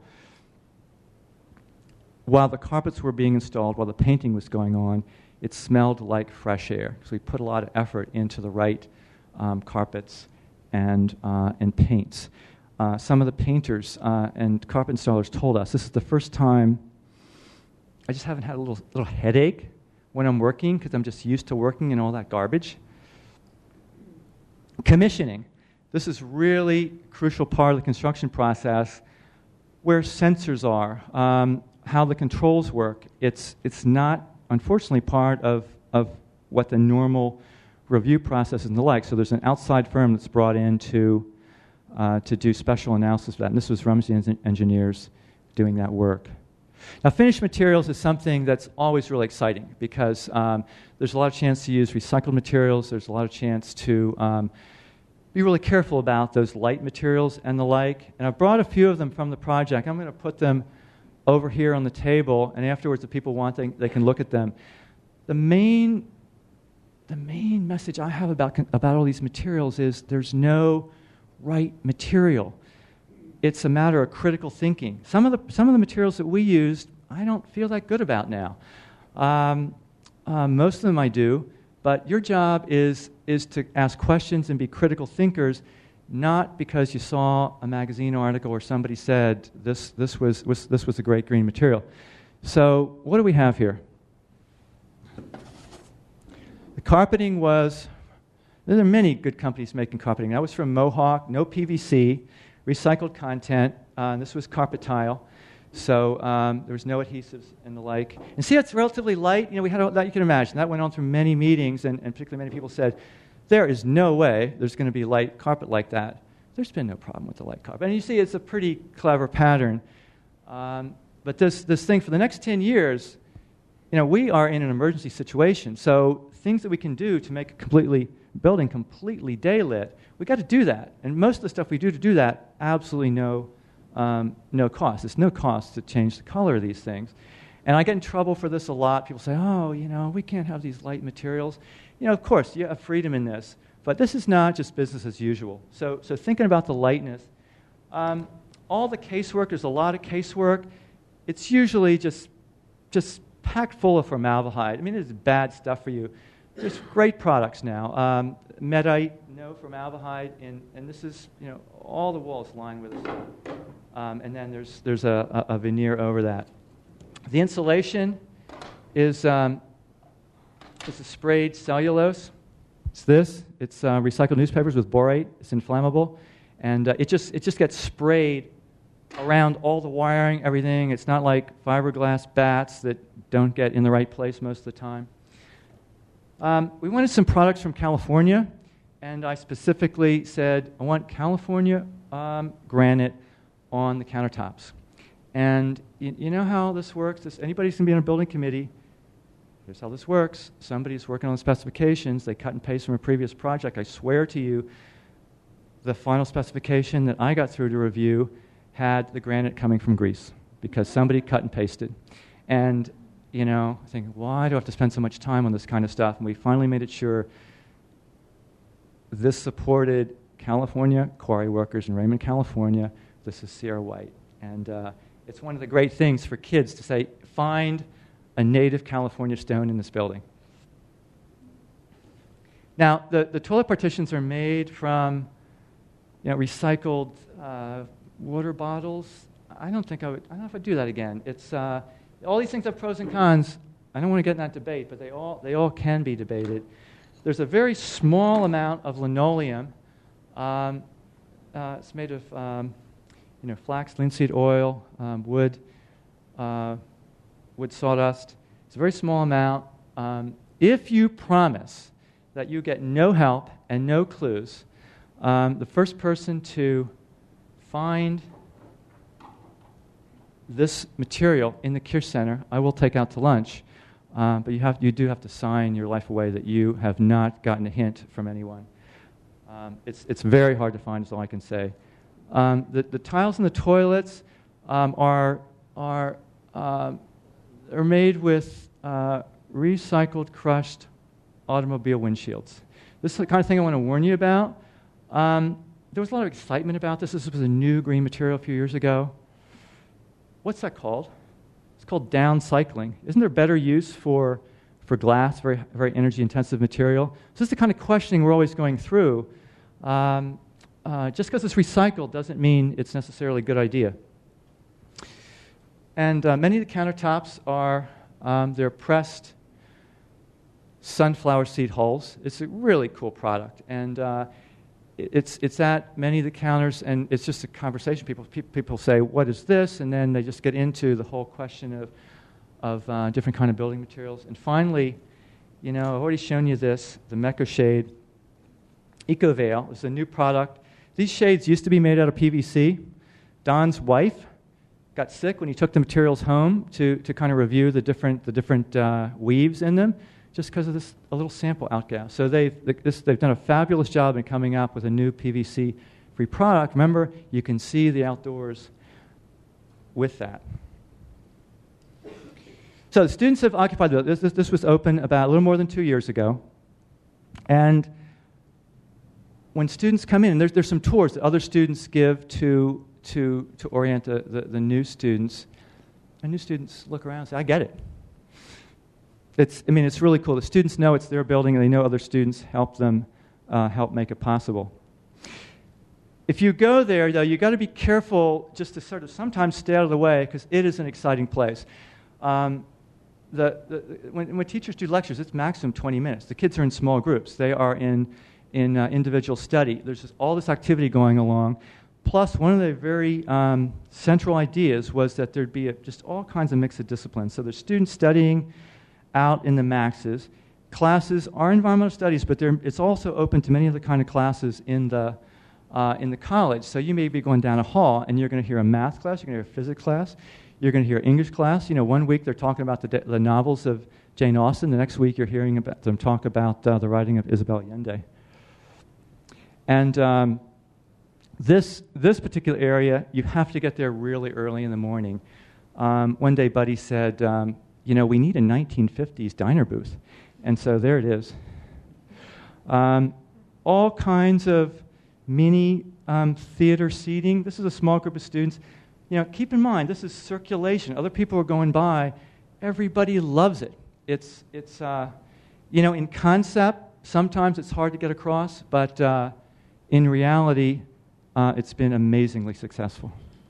While the carpets were being installed, while the painting was going on, it smelled like fresh air. So we put a lot of effort into the right um, carpets and uh, and paints. Uh, some of the painters uh, and carpet installers told us this is the first time I just haven't had a little little headache when I'm working because I'm just used to working in all that garbage. Commissioning. This is really a crucial part of the construction process where sensors are, um, how the controls work. It's it's not, unfortunately, part of, of what the normal review process is like. So there's an outside firm that's brought in to, uh, to do special analysis of that. And this was Rumsey Engineers doing that work. Now, finished materials is something that's always really exciting because um, there's a lot of chance to use recycled materials. There's a lot of chance to um, be really careful about those light materials and the like. And I brought a few of them from the project. I'm going to put them over here on the table, and afterwards, if people want, they, they can look at them. The main, the main message I have about about all these materials is there's no right material. It's a matter of critical thinking. Some of the some of the materials that we used, I don't feel that good about now. Um, uh, most of them I do, but your job is is to ask questions and be critical thinkers, not because you saw a magazine article or somebody said this this was, was this was a great green material. So what do we have here? The carpeting was. There are many good companies making carpeting. That was from Mohawk, no P V C, recycled content. Uh, and this was carpet tile. So um, there was no adhesives and the like. And see, it's relatively light. You know, we had a, that you can imagine. That went on through many meetings, and, and particularly many people said, there is no way there's going to be light carpet like that. There's been no problem with the light carpet. And you see, it's a pretty clever pattern. Um, but this this thing for the next ten years, you know, we are in an emergency situation. So things that we can do to make a completely building completely daylit, we got to do that. And most of the stuff we do to do that, absolutely no um, no cost. It's no cost to change the color of these things. And I get in trouble for this a lot. People say, oh, you know, we can't have these light materials. You know, of course, you have freedom in this. But this is not just business as usual. So so thinking about the lightness. Um, all the casework, there's a lot of casework. It's usually just just packed full of formaldehyde. I mean, it's bad stuff for you. There's great products now. Um, Medite, no formaldehyde, and, and this is, you know, all the walls lined with this. Um, and then there's there's a, a, a veneer over that. The insulation is um, it's a sprayed cellulose. It's this. It's uh, recycled newspapers with borate. It's inflammable, and uh, it just it just gets sprayed around all the wiring, everything. It's not like fiberglass bats that don't get in the right place most of the time. Um, we wanted some products from California, and I specifically said, I want California um, granite on the countertops. And you, you know how this works? This, anybody's going to be on a building committee. Here's how this works. Somebody's working on the specifications. They cut and paste from a previous project. I swear to you, the final specification that I got through to review had the granite coming from Greece because somebody cut and pasted. And you know, I think, why do I have to spend so much time on this kind of stuff? And we finally made it sure this supported California quarry workers in Raymond, California. This is Sierra White. And uh, it's one of the great things for kids to say, find a native California stone in this building. Now, the, the toilet partitions are made from, you know, recycled uh, water bottles. I don't think I would, I don't know if I'd do that again. It's... Uh, All these things have pros and cons. I don't want to get in that debate, but they all they all can be debated. There's a very small amount of linoleum. Um, uh, it's made of um, you know flax, linseed oil, um, wood, uh, wood sawdust. It's a very small amount. Um, if you promise that you get no help and no clues, um, the first person to find this material in the Kirsch Center, I will take out to lunch. Uh, but you have you do have to sign your life away that you have not gotten a hint from anyone. Um, it's it's very hard to find, is all I can say. Um, the the tiles in the toilets um, are are um, are made with uh, recycled crushed automobile windshields. This is the kind of thing I want to warn you about. Um, there was a lot of excitement about this. This was a new green material a few years ago. What's that called? It's called downcycling. Isn't there better use for for glass, very very energy-intensive material? So this is the kind of questioning we're always going through. Um, uh, just because it's recycled doesn't mean it's necessarily a good idea. And uh, many of the countertops are um, they're pressed sunflower seed hulls. It's a really cool product, and uh, It's it's at many of the counters, and it's just a conversation. People people say, "What is this?" And then they just get into the whole question of of uh, different kind of building materials. And finally, you know, I've already shown you this, the Meco Shade EcoVeil. It's a new product. These shades used to be made out of P V C. Don's wife got sick when he took the materials home to, to kind of review the different the different uh, weaves in them, just because of this a little sample outgas. So they've this, they've done a fabulous job in coming up with a new P V C-free product. Remember, you can see the outdoors with that. So the students have occupied the this, this this was open about a little more than two years ago, and when students come in, and there's there's some tours that other students give to to to orient the, the, the new students, and new students look around and say, "I get it." It's I mean it's really cool. The students know it's their building, and they know other students help them uh, help make it possible. If you go there, though, you got to be careful just to sort of sometimes stay out of the way, because it is an exciting place. Um, The, the, when, when teachers do lectures, it's maximum twenty minutes. The kids are in small groups. They are in, in uh, individual study. There's just all this activity going along. Plus, one of the very um, central ideas was that there'd be a, just all kinds of mix of disciplines. So there's students studying out in the maxes. Classes are environmental studies, but it's also open to many of the kind of classes in the, uh, in the college. So you may be going down a hall, and you're going to hear a math class, you're going to hear a physics class, you're going to hear English class. You know, one week they're talking about the, de- the novels of Jane Austen. The next week you're hearing about them talk about uh, the writing of Isabel Allende. And um, this this particular area, you have to get there really early in the morning. Um, one day Buddy said, um, you know, we need a nineteen fifties diner booth. And so there it is. Um, all kinds of mini um, theater seating. This is a small group of students. You know, keep in mind, this is circulation. Other people are going by. Everybody loves it. It's, it's uh, you know, in concept, sometimes it's hard to get across, but uh, in reality, uh, it's been amazingly successful.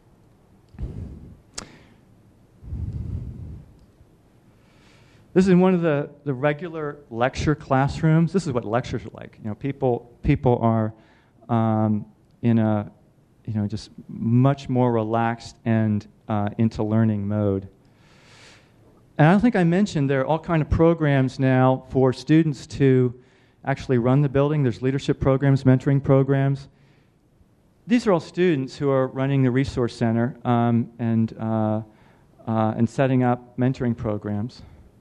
This is one of the, the regular lecture classrooms. This is what lectures are like. You know, people people are um, in a you know, just much more relaxed and uh, into learning mode. And I don't think I mentioned there are all kinds of programs now for students to actually run the building. There's leadership programs, mentoring programs. These are all students who are running the resource center um, and uh, uh, and setting up mentoring programs.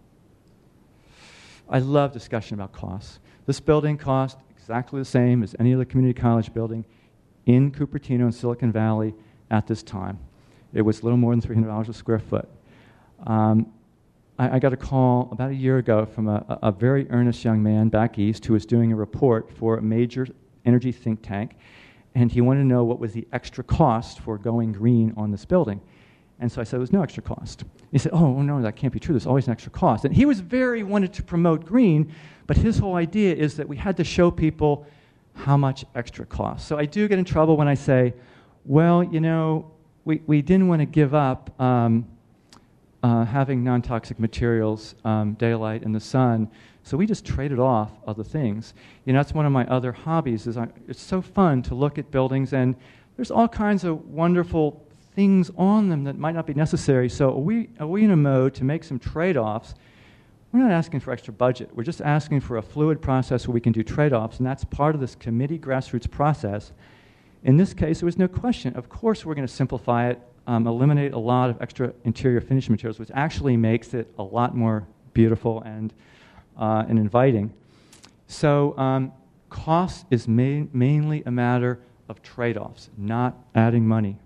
I love discussion about costs. This building cost exactly the same as any other community college building in Cupertino and Silicon Valley at this time. It was a little more than three hundred dollars a square foot. Um, I, I got a call about a year ago from a, a very earnest young man back east who was doing a report for a major energy think tank, and he wanted to know what was the extra cost for going green on this building. And so I said, there's no extra cost. He said, oh, no, that can't be true. There's always an extra cost. And he was very, wanted to promote green, but his whole idea is that we had to show people how much extra cost. So I do get in trouble when I say, well, you know, we, we didn't want to give up um, uh, having non-toxic materials, um, daylight, and the sun, so we just traded off other things. You know, that's one of my other hobbies. Is I, it's so fun to look at buildings, and there's all kinds of wonderful things on them that might not be necessary. So are we, are we in a mode to make some trade-offs? We're not asking for extra budget. We're just asking for a fluid process where we can do trade-offs, and that's part of this committee grassroots process. In this case, there was no question. Of course, we're going to simplify it, um, eliminate a lot of extra interior finish materials, which actually makes it a lot more beautiful and, uh, and inviting. So um, cost is ma- mainly a matter of trade-offs, not adding money.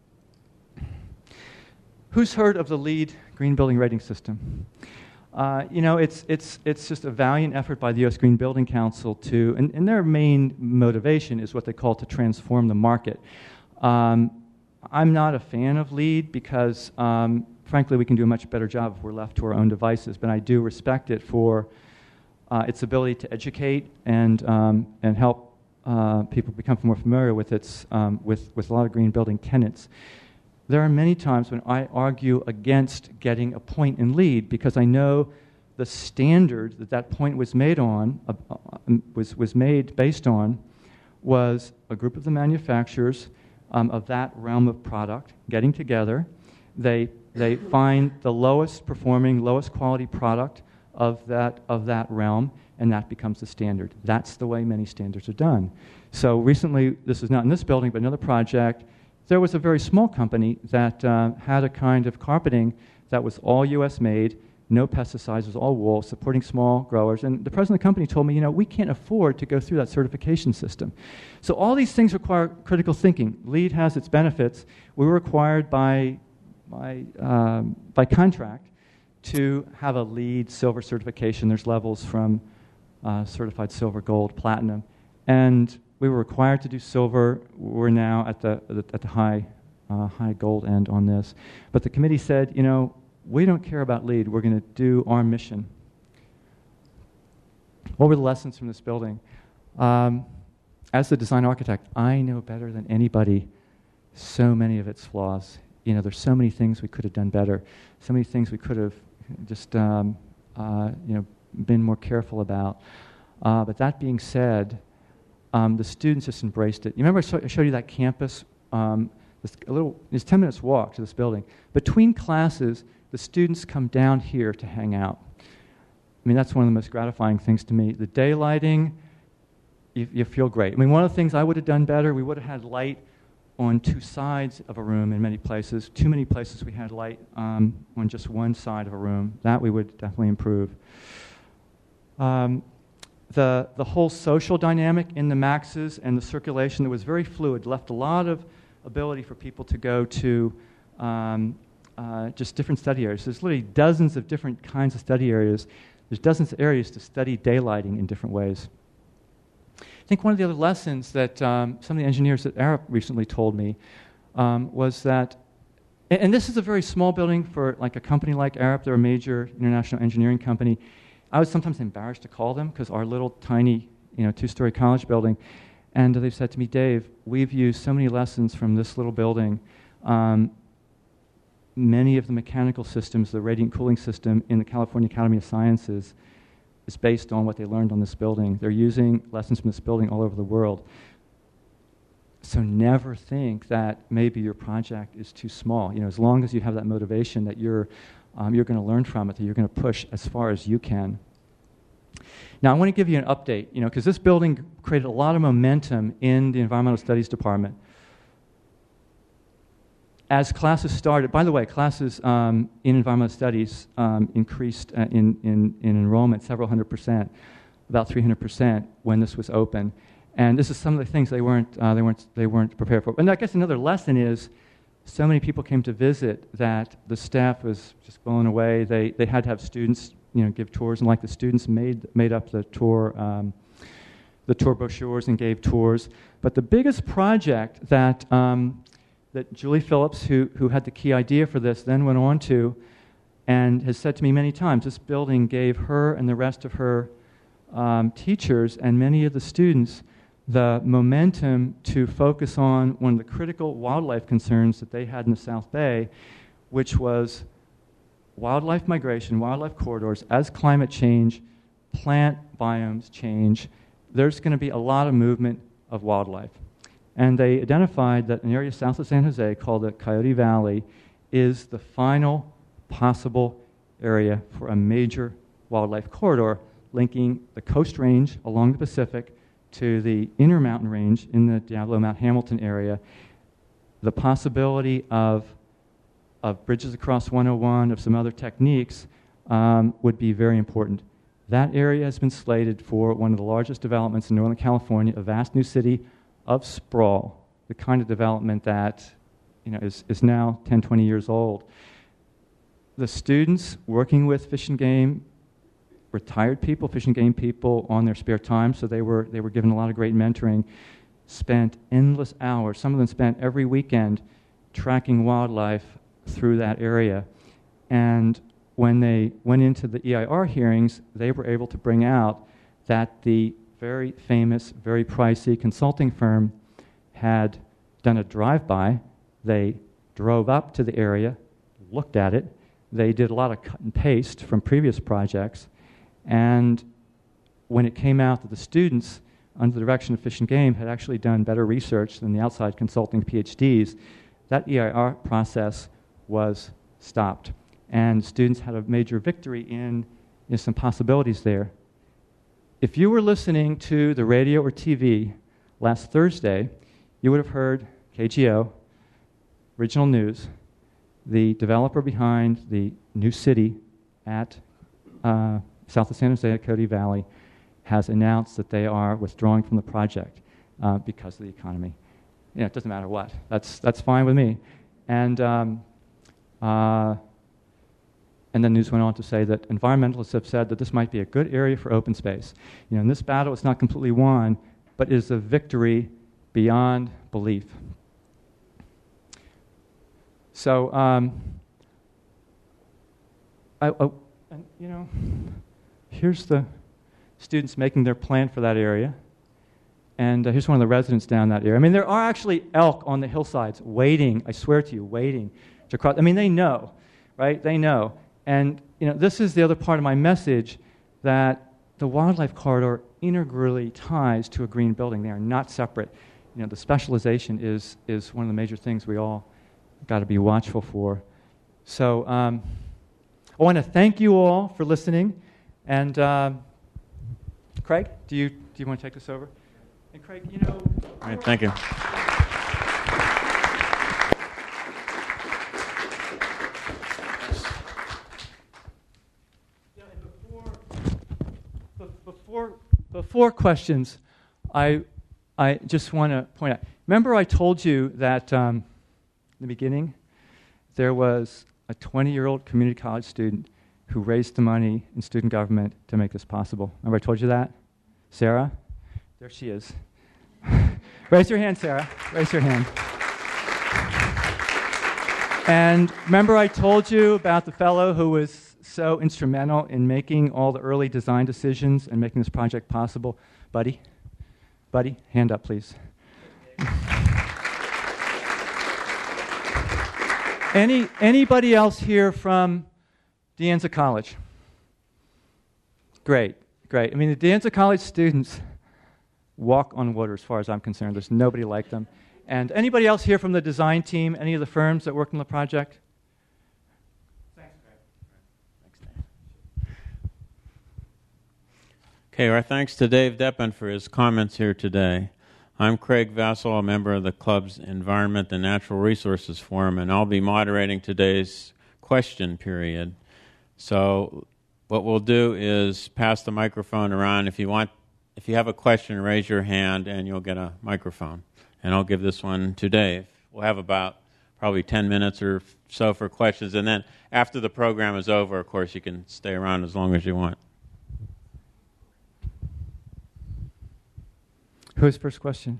Who's heard of the LEED Green Building Rating System? Uh, you know, it's it's it's just a valiant effort by the U S Green Building Council to, and, and their main motivation is what they call to transform the market. Um, I'm not a fan of LEED because, um, frankly, we can do a much better job if we're left to our own devices. But I do respect it for uh, its ability to educate and um, and help uh, people become more familiar with its um, with with a lot of green building tenets. There are many times when I argue against getting a point in LEED because I know the standard that that point was made on, uh, was, was made based on, was a group of the manufacturers um, of that realm of product getting together. They, they find the lowest performing, lowest quality product of that, of that realm, and that becomes the standard. That's the way many standards are done. So recently, this is not in this building, but another project, there was a very small company that uh, had a kind of carpeting that was all U S made, no pesticides, it was all wool, supporting small growers. And the president of the company told me, you know, we can't afford to go through that certification system. So all these things require critical thinking. LEED has its benefits. We were required by, by, um, by contract to have a LEED silver certification. There's levels from uh, certified silver, gold, platinum. And we were required to do silver. We're now at the, at the high, uh, high gold end on this. But the committee said, you know, we don't care about LEED. We're going to do our mission. What were the lessons from this building? Um, as the design architect, I know better than anybody so many of its flaws. You know, there's so many things we could have done better, so many things we could have just, um, uh, you know, been more careful about. Uh, but that being said, um, the students just embraced it. You remember I, so- I showed you that campus? Um, this, a little, it's ten minutes walk to this building. Between classes, the students come down here to hang out. I mean, that's one of the most gratifying things to me. The daylighting, you, you feel great. I mean, one of the things I would have done better, we would have had light on two sides of a room in many places. Too many places we had light um, on just one side of a room. That we would definitely improve. Um, the, the whole social dynamic in the Maxes and the circulation that was very fluid left a lot of ability for people to go to um, Uh, just different study areas. There's literally dozens of different kinds of study areas. There's dozens of areas to study daylighting in different ways. I think one of the other lessons that um, some of the engineers at Arup recently told me um, was that, and, and this is a very small building for like a company like Arup. They're a major international engineering company. I was sometimes embarrassed to call them because our little tiny, you know, two-story college building. And they've said to me, Dave, we've used so many lessons from this little building. Um, Many of the mechanical systems, the radiant cooling system in the California Academy of Sciences is based on what they learned on this building. They're using lessons from this building all over the world. So never think that maybe your project is too small. You know, as long as you have that motivation that you're, um, you're going to learn from it, that you're going to push as far as you can. Now, I want to give you an update, you know, because this building created a lot of momentum in the Environmental Studies Department. As classes started, by the way, classes um, in environmental studies um, increased uh, in, in, in enrollment several hundred percent, about three hundred percent when this was open. And this is some of the things they weren't, uh, they weren't, they weren't prepared for. And I guess another lesson is so many people came to visit that the staff was just blown away. They, they had to have students, you know, give tours, and like the students made, made up the tour, um, the tour brochures and gave tours. But the biggest project that um, that Julie Phillips, who, who had the key idea for this, then went on to and has said to me many times, this building gave her and the rest of her um, teachers and many of the students the momentum to focus on one of the critical wildlife concerns that they had in the South Bay, which was wildlife migration, wildlife corridors. As climate change, plant biomes change, there's going to be a lot of movement of wildlife. And they identified that an area south of San Jose called the Coyote Valley is the final possible area for a major wildlife corridor linking the Coast Range along the Pacific to the inner mountain range in the Diablo Mount Hamilton area. The possibility of, of bridges across one oh one, of some other techniques, um, would be very important. That area has been slated for one of the largest developments in Northern California, a vast new city of sprawl, the kind of development that, you know, is, is now ten, twenty years old. The students working with Fish and Game, retired people, Fish and Game people on their spare time, so they were, they were given a lot of great mentoring, spent endless hours, some of them spent every weekend tracking wildlife through that area. And when they went into the E I R hearings, they were able to bring out that the very famous, very pricey consulting firm had done a drive-by. They drove up to the area, looked at it. They did a lot of cut and paste from previous projects. And when it came out that the students, under the direction of Fish and Game, had actually done better research than the outside consulting PhDs, that E I R process was stopped. And students had a major victory in, in some possibilities there. If you were listening to the radio or T V last Thursday, you would have heard K G O Original News, the developer behind the new city at uh, south of San Jose at Coyote Valley, has announced that they are withdrawing from the project uh, because of the economy. You know, it doesn't matter what. That's that's fine with me. And um, uh, and then news went on to say that environmentalists have said that this might be a good area for open space. You know, in this battle, it's not completely won, but it is a victory beyond belief. So, um, I, I, and, you know, here's the students making their plan for that area. And uh, here's one of the residents down that area. I mean, there are actually elk on the hillsides waiting, I swear to you, waiting to cross. I mean, they know, right? They know. And, you know, this is the other part of my message, that the wildlife corridor integrally ties to a green building. They are not separate. You know, the specialization is is one of the major things we all got to be watchful for. So um, I want to thank you all for listening. And um, Craig, do you do you want to take this over? And Craig, you know... All right, thank you. Yeah, and before, be- before, before questions, I, I just want to point out, remember I told you that um, in the beginning, there was a twenty-year-old community college student who raised the money in student government to make this possible. Remember I told you that? Sarah? There she is. Raise your hand, Sarah. Raise your hand. And remember I told you about the fellow who was so instrumental in making all the early design decisions and making this project possible? Buddy? Buddy, hand up, please. Any anybody else here from De Anza College? Great, great. I mean, the De Anza College students walk on water as far as I'm concerned. There's nobody like them. And anybody else here from the design team, any of the firms that worked on the project? Thanks, Greg. Thanks, Dave. Okay, our thanks to Dave Deppen for his comments here today. I'm Craig Vassal, a member of the club's Environment and Natural Resources Forum, and I'll be moderating today's question period. So what we'll do is pass the microphone around. If you want, if you have a question, raise your hand and you'll get a microphone. And I'll give this one to Dave. We'll have about probably ten minutes or so for questions, and then after the program is over, of course, you can stay around as long as you want. Who's first question?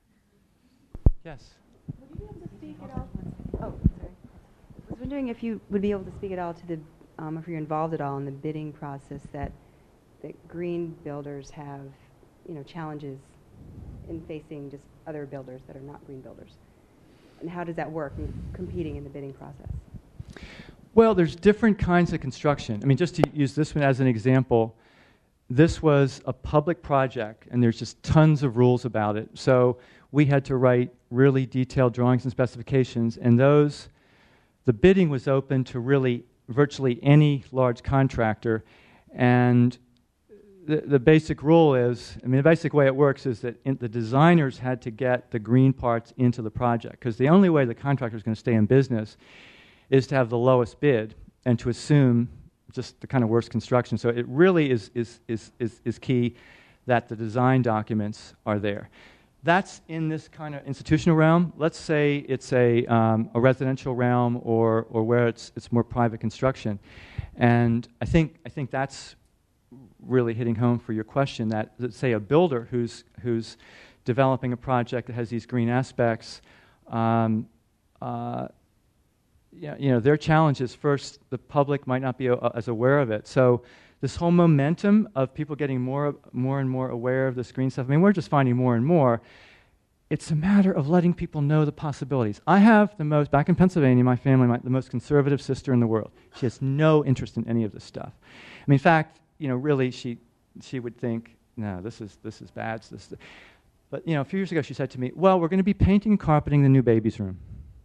Yes. Would you be able to speak at all? Oh, sorry. I was wondering if you would be able to speak at all to the, um, if you're involved at all in the bidding process that that green builders have, you know, challenges in facing just other builders that are not green builders, and how does that work in competing in the bidding process? Well, there's different kinds of construction. I mean, just to use this one as an example. This was a public project, and there's just tons of rules about it. So we had to write really detailed drawings and specifications, and those, the bidding was open to really virtually any large contractor. And the, the basic rule is, I mean, the basic way it works is that in, the designers had to get the green parts into the project, because the only way the contractor is going to stay in business is to have the lowest bid and to assume just the kind of worst construction. So it really is, is, is, is, is key that the design documents are there. That's in this kind of institutional realm. Let's say it's a, um, a residential realm or, or where it's, it's more private construction. And I think, I think that's really hitting home for your question, that, let's say, a builder who's, who's developing a project that has these green aspects, um, uh, Yeah, you know, their challenge is, first, the public might not be uh, as aware of it. So this whole momentum of people getting more, more and more aware of this green stuff, I mean, we're just finding more and more. It's a matter of letting people know the possibilities. I have the most, back in Pennsylvania, my family, my, the most conservative sister in the world. She has no interest in any of this stuff. I mean, in fact, you know, really, she she would think, no, this is this is bad. This, but, you know, a few years ago, she said to me, well, we're going to be painting and carpeting the new baby's room.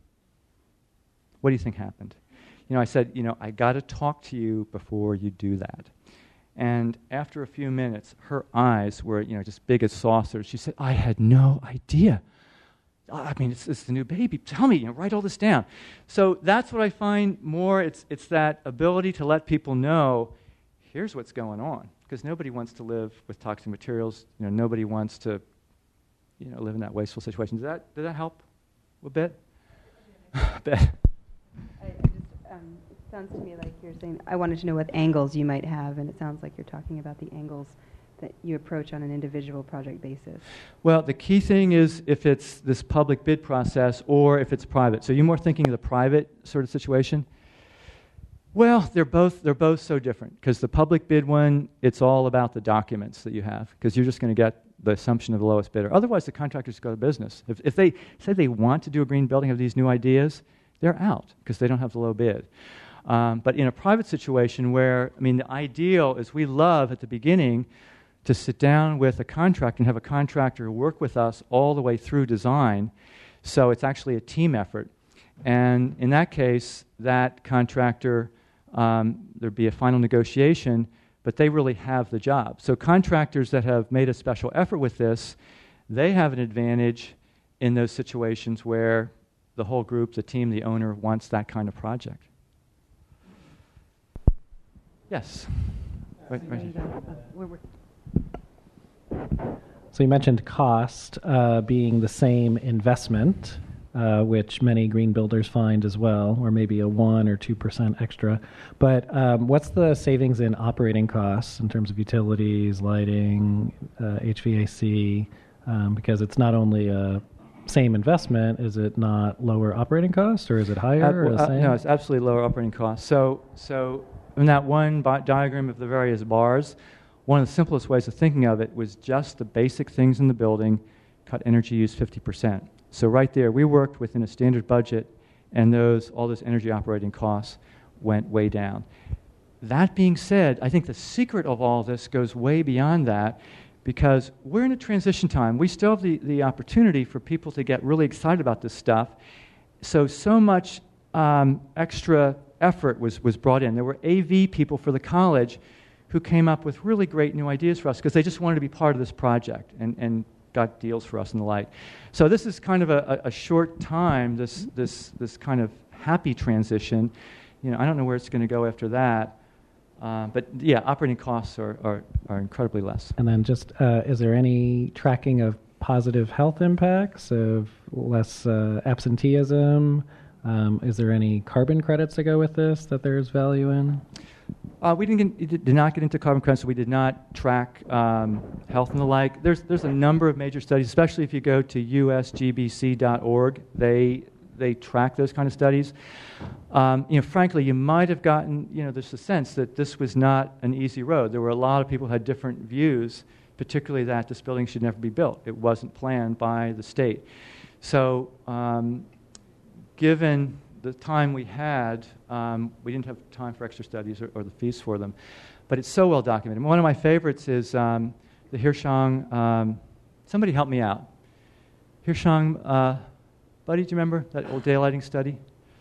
What do you think happened? You know, I said, you know, I got to talk to you before you do that. And after a few minutes, her eyes were, you know, just big as saucers. She said, I had no idea. oh, I mean, it's, it's the new baby. Tell me, you know, write all this down. So that's what I find more. It's it's that ability to let people know, here's what's going on, because nobody wants to live with toxic materials. You know, nobody wants to, you know, live in that wasteful situation. Does that did that help a bit? a bit. I just, um, it sounds to me like you're saying, I wanted to know what angles you might have, and it sounds like you're talking about the angles that you approach on an individual project basis. Well, the key thing is if it's this public bid process or if it's private. So you're more thinking of the private sort of situation? Well, they're both they're both so different, because the public bid one, it's all about the documents that you have, because you're just going to get the assumption of the lowest bidder. Otherwise, the contractors go to business. If, if they say they want to do a green building, have these new ideas, they're out because they don't have the low bid. Um, but in a private situation where, I mean, the ideal is we love at the beginning to sit down with a contractor and have a contractor work with us all the way through design. So it's actually a team effort. And in that case, that contractor, um, there'd be a final negotiation, but they really have the job. So contractors that have made a special effort with this, they have an advantage in those situations where the whole group, the team, the owner wants that kind of project. Yes. Right, right here. So you mentioned cost uh, being the same investment, uh, which many green builders find as well, or maybe a one or two percent extra. But um, what's the savings in operating costs in terms of utilities, lighting, uh, H V A C? Um, because it's not only a same investment, is it not lower operating costs, or is it higher? Uh, or well, the uh, same? no, it's absolutely lower operating costs. So, so in that one bi- diagram of the various bars, one of the simplest ways of thinking of it was just the basic things in the building, cut energy use fifty percent. So right there, we worked within a standard budget, and those all those energy operating costs went way down. That being said, I think the secret of all this goes way beyond that, because we're in a transition time. We still have the, the opportunity for people to get really excited about this stuff. So, so much um, extra effort was, was brought in. There were A V people for the college who came up with really great new ideas for us because they just wanted to be part of this project and, and got deals for us and the like. So this is kind of a, a short time, this, this, this kind of happy transition. You know, I don't know where it's going to go after that. Uh, but yeah, operating costs are, are, are incredibly less. And then just, uh, is there any tracking of positive health impacts, of less uh, absenteeism? Um, is there any carbon credits to go with this that there's value in? Uh, we didn't get, did not get into carbon credits, so we did not track um, health and the like. There's there's a number of major studies, especially if you go to U S G B C dot org. They they track those kind of studies. Um, you know, frankly, you might have gotten, you know, there's a sense that this was not an easy road. There were a lot of people who had different views, particularly that this building should never be built. It wasn't planned by the state. So um, given the time we had, um, we didn't have time for extra studies or, or the fees for them. But it's so well documented. One of my favorites is um, the Hirshhong, um, somebody help me out. Hirshhong, uh, Buddy, do you remember that old daylighting study?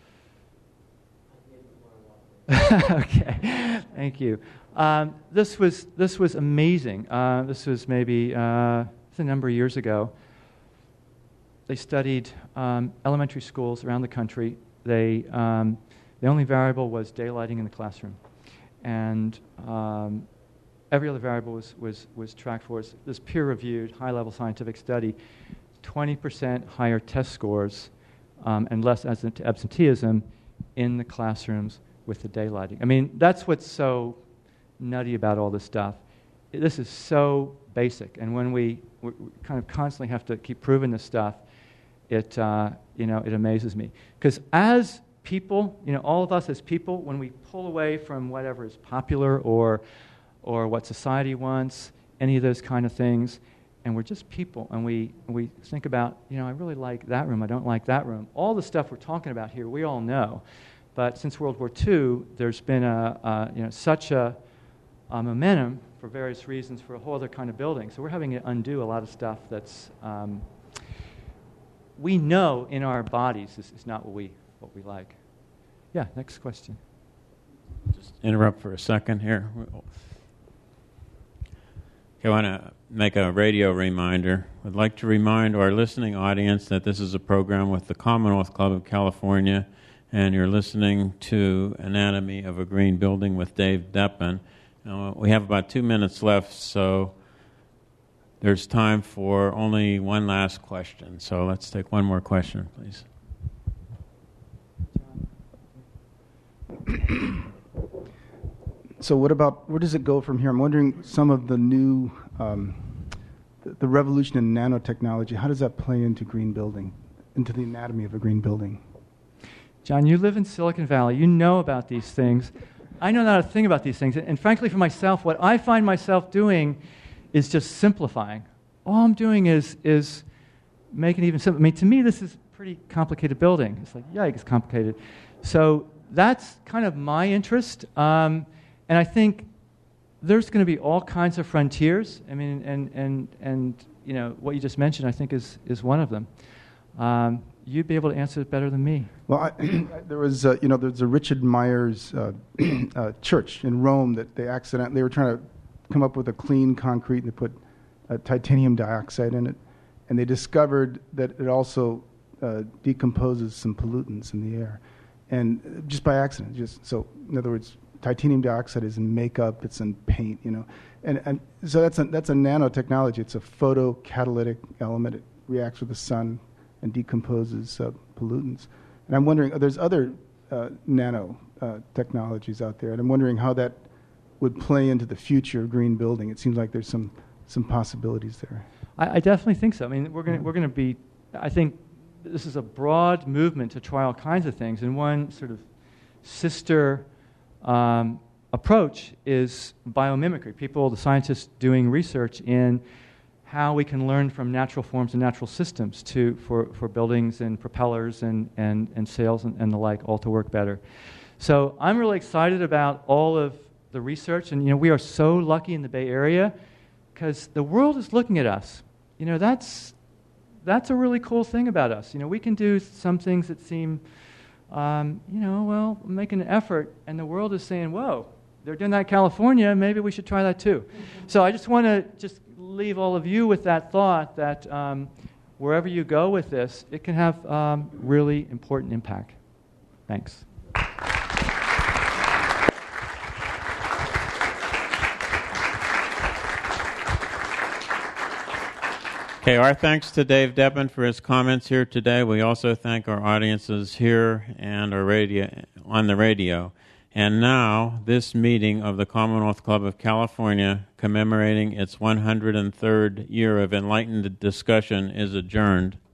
Okay, thank you. Um, this was this was amazing. Uh, this was maybe uh, a number of years ago. They studied um, elementary schools around the country. They um, the only variable was daylighting in the classroom, and um, every other variable was was was tracked for us. This peer-reviewed, high-level scientific study. twenty percent higher test scores um, and less absenteeism in the classrooms with the daylighting. I mean, that's what's so nutty about all this stuff. This is so basic, and when we, we kind of constantly have to keep proving this stuff, it uh, you know it amazes me. Because as people, you know, all of us as people, when we pull away from whatever is popular or or what society wants, any of those kind of things, and we're just people, and we we think about, you know, I really like that room, I don't like that room. All the stuff we're talking about here, we all know. But since World War Two, there's been a, a you know such a, a momentum for various reasons for a whole other kind of building. So we're having to undo a lot of stuff that's um, we know in our bodies is, is not what we what we like. Yeah. Next question. Just interrupt for a second here. Okay, I want to make a radio reminder. I'd like to remind our listening audience that this is a program with the Commonwealth Club of California, and you're listening to Anatomy of a Green Building with Dave Deppen. Now, we have about two minutes left, so there's time for only one last question. So let's take one more question, please. So what about, where does it go from here? I'm wondering some of the new, um, the, the revolution in nanotechnology, how does that play into green building, into the anatomy of a green building? John, you live in Silicon Valley. You know about these things. I know not a thing about these things. And frankly, for myself, what I find myself doing is just simplifying. All I'm doing is is making it even simpler. I mean, to me, this is a pretty complicated building. It's like, yikes, complicated. So that's kind of my interest. Um, and I think there's going to be all kinds of frontiers. I mean, and, and, and you know, what you just mentioned, I think, is, is one of them. Um, you'd be able to answer it better than me. Well, I, there was, uh, you know, there's a Richard Myers uh, uh, church in Rome that they accidentally, they were trying to come up with a clean concrete, and they put uh, titanium dioxide in it, and they discovered that it also uh, decomposes some pollutants in the air, and just by accident. Just so, in other words, titanium dioxide is in makeup, it's in paint, you know, and and so that's a that's a nanotechnology. It's a photocatalytic element. It reacts with the sun and decomposes uh, pollutants. And I'm wondering, there's other uh, nano uh, technologies out there, and I'm wondering how that would play into the future of green building. It seems like there's some some possibilities there. I, I definitely think so. I mean, we're going we're going to be. I think this is a broad movement to try all kinds of things, and one sort of sister um, approach is biomimicry. People, the scientists, doing research in how we can learn from natural forms and natural systems to for, for buildings and propellers and, and, and sails and, and the like, all to work better. So I'm really excited about all of the research, and you know, we are so lucky in the Bay Area because the world is looking at us. You know, that's that's a really cool thing about us. You know, we can do some things that seem, um, you know, well, make an effort, and the world is saying, whoa, they're doing that in California, maybe we should try that too. Mm-hmm. So I just want to just leave all of you with that thought that um, wherever you go with this, it can have um, really important impact. Thanks. Okay, our thanks to Dave Deppen for his comments here today. We also thank our audiences here and our radio on the radio. And now, this meeting of the Commonwealth Club of California, commemorating its one hundred third year of enlightened discussion, is adjourned.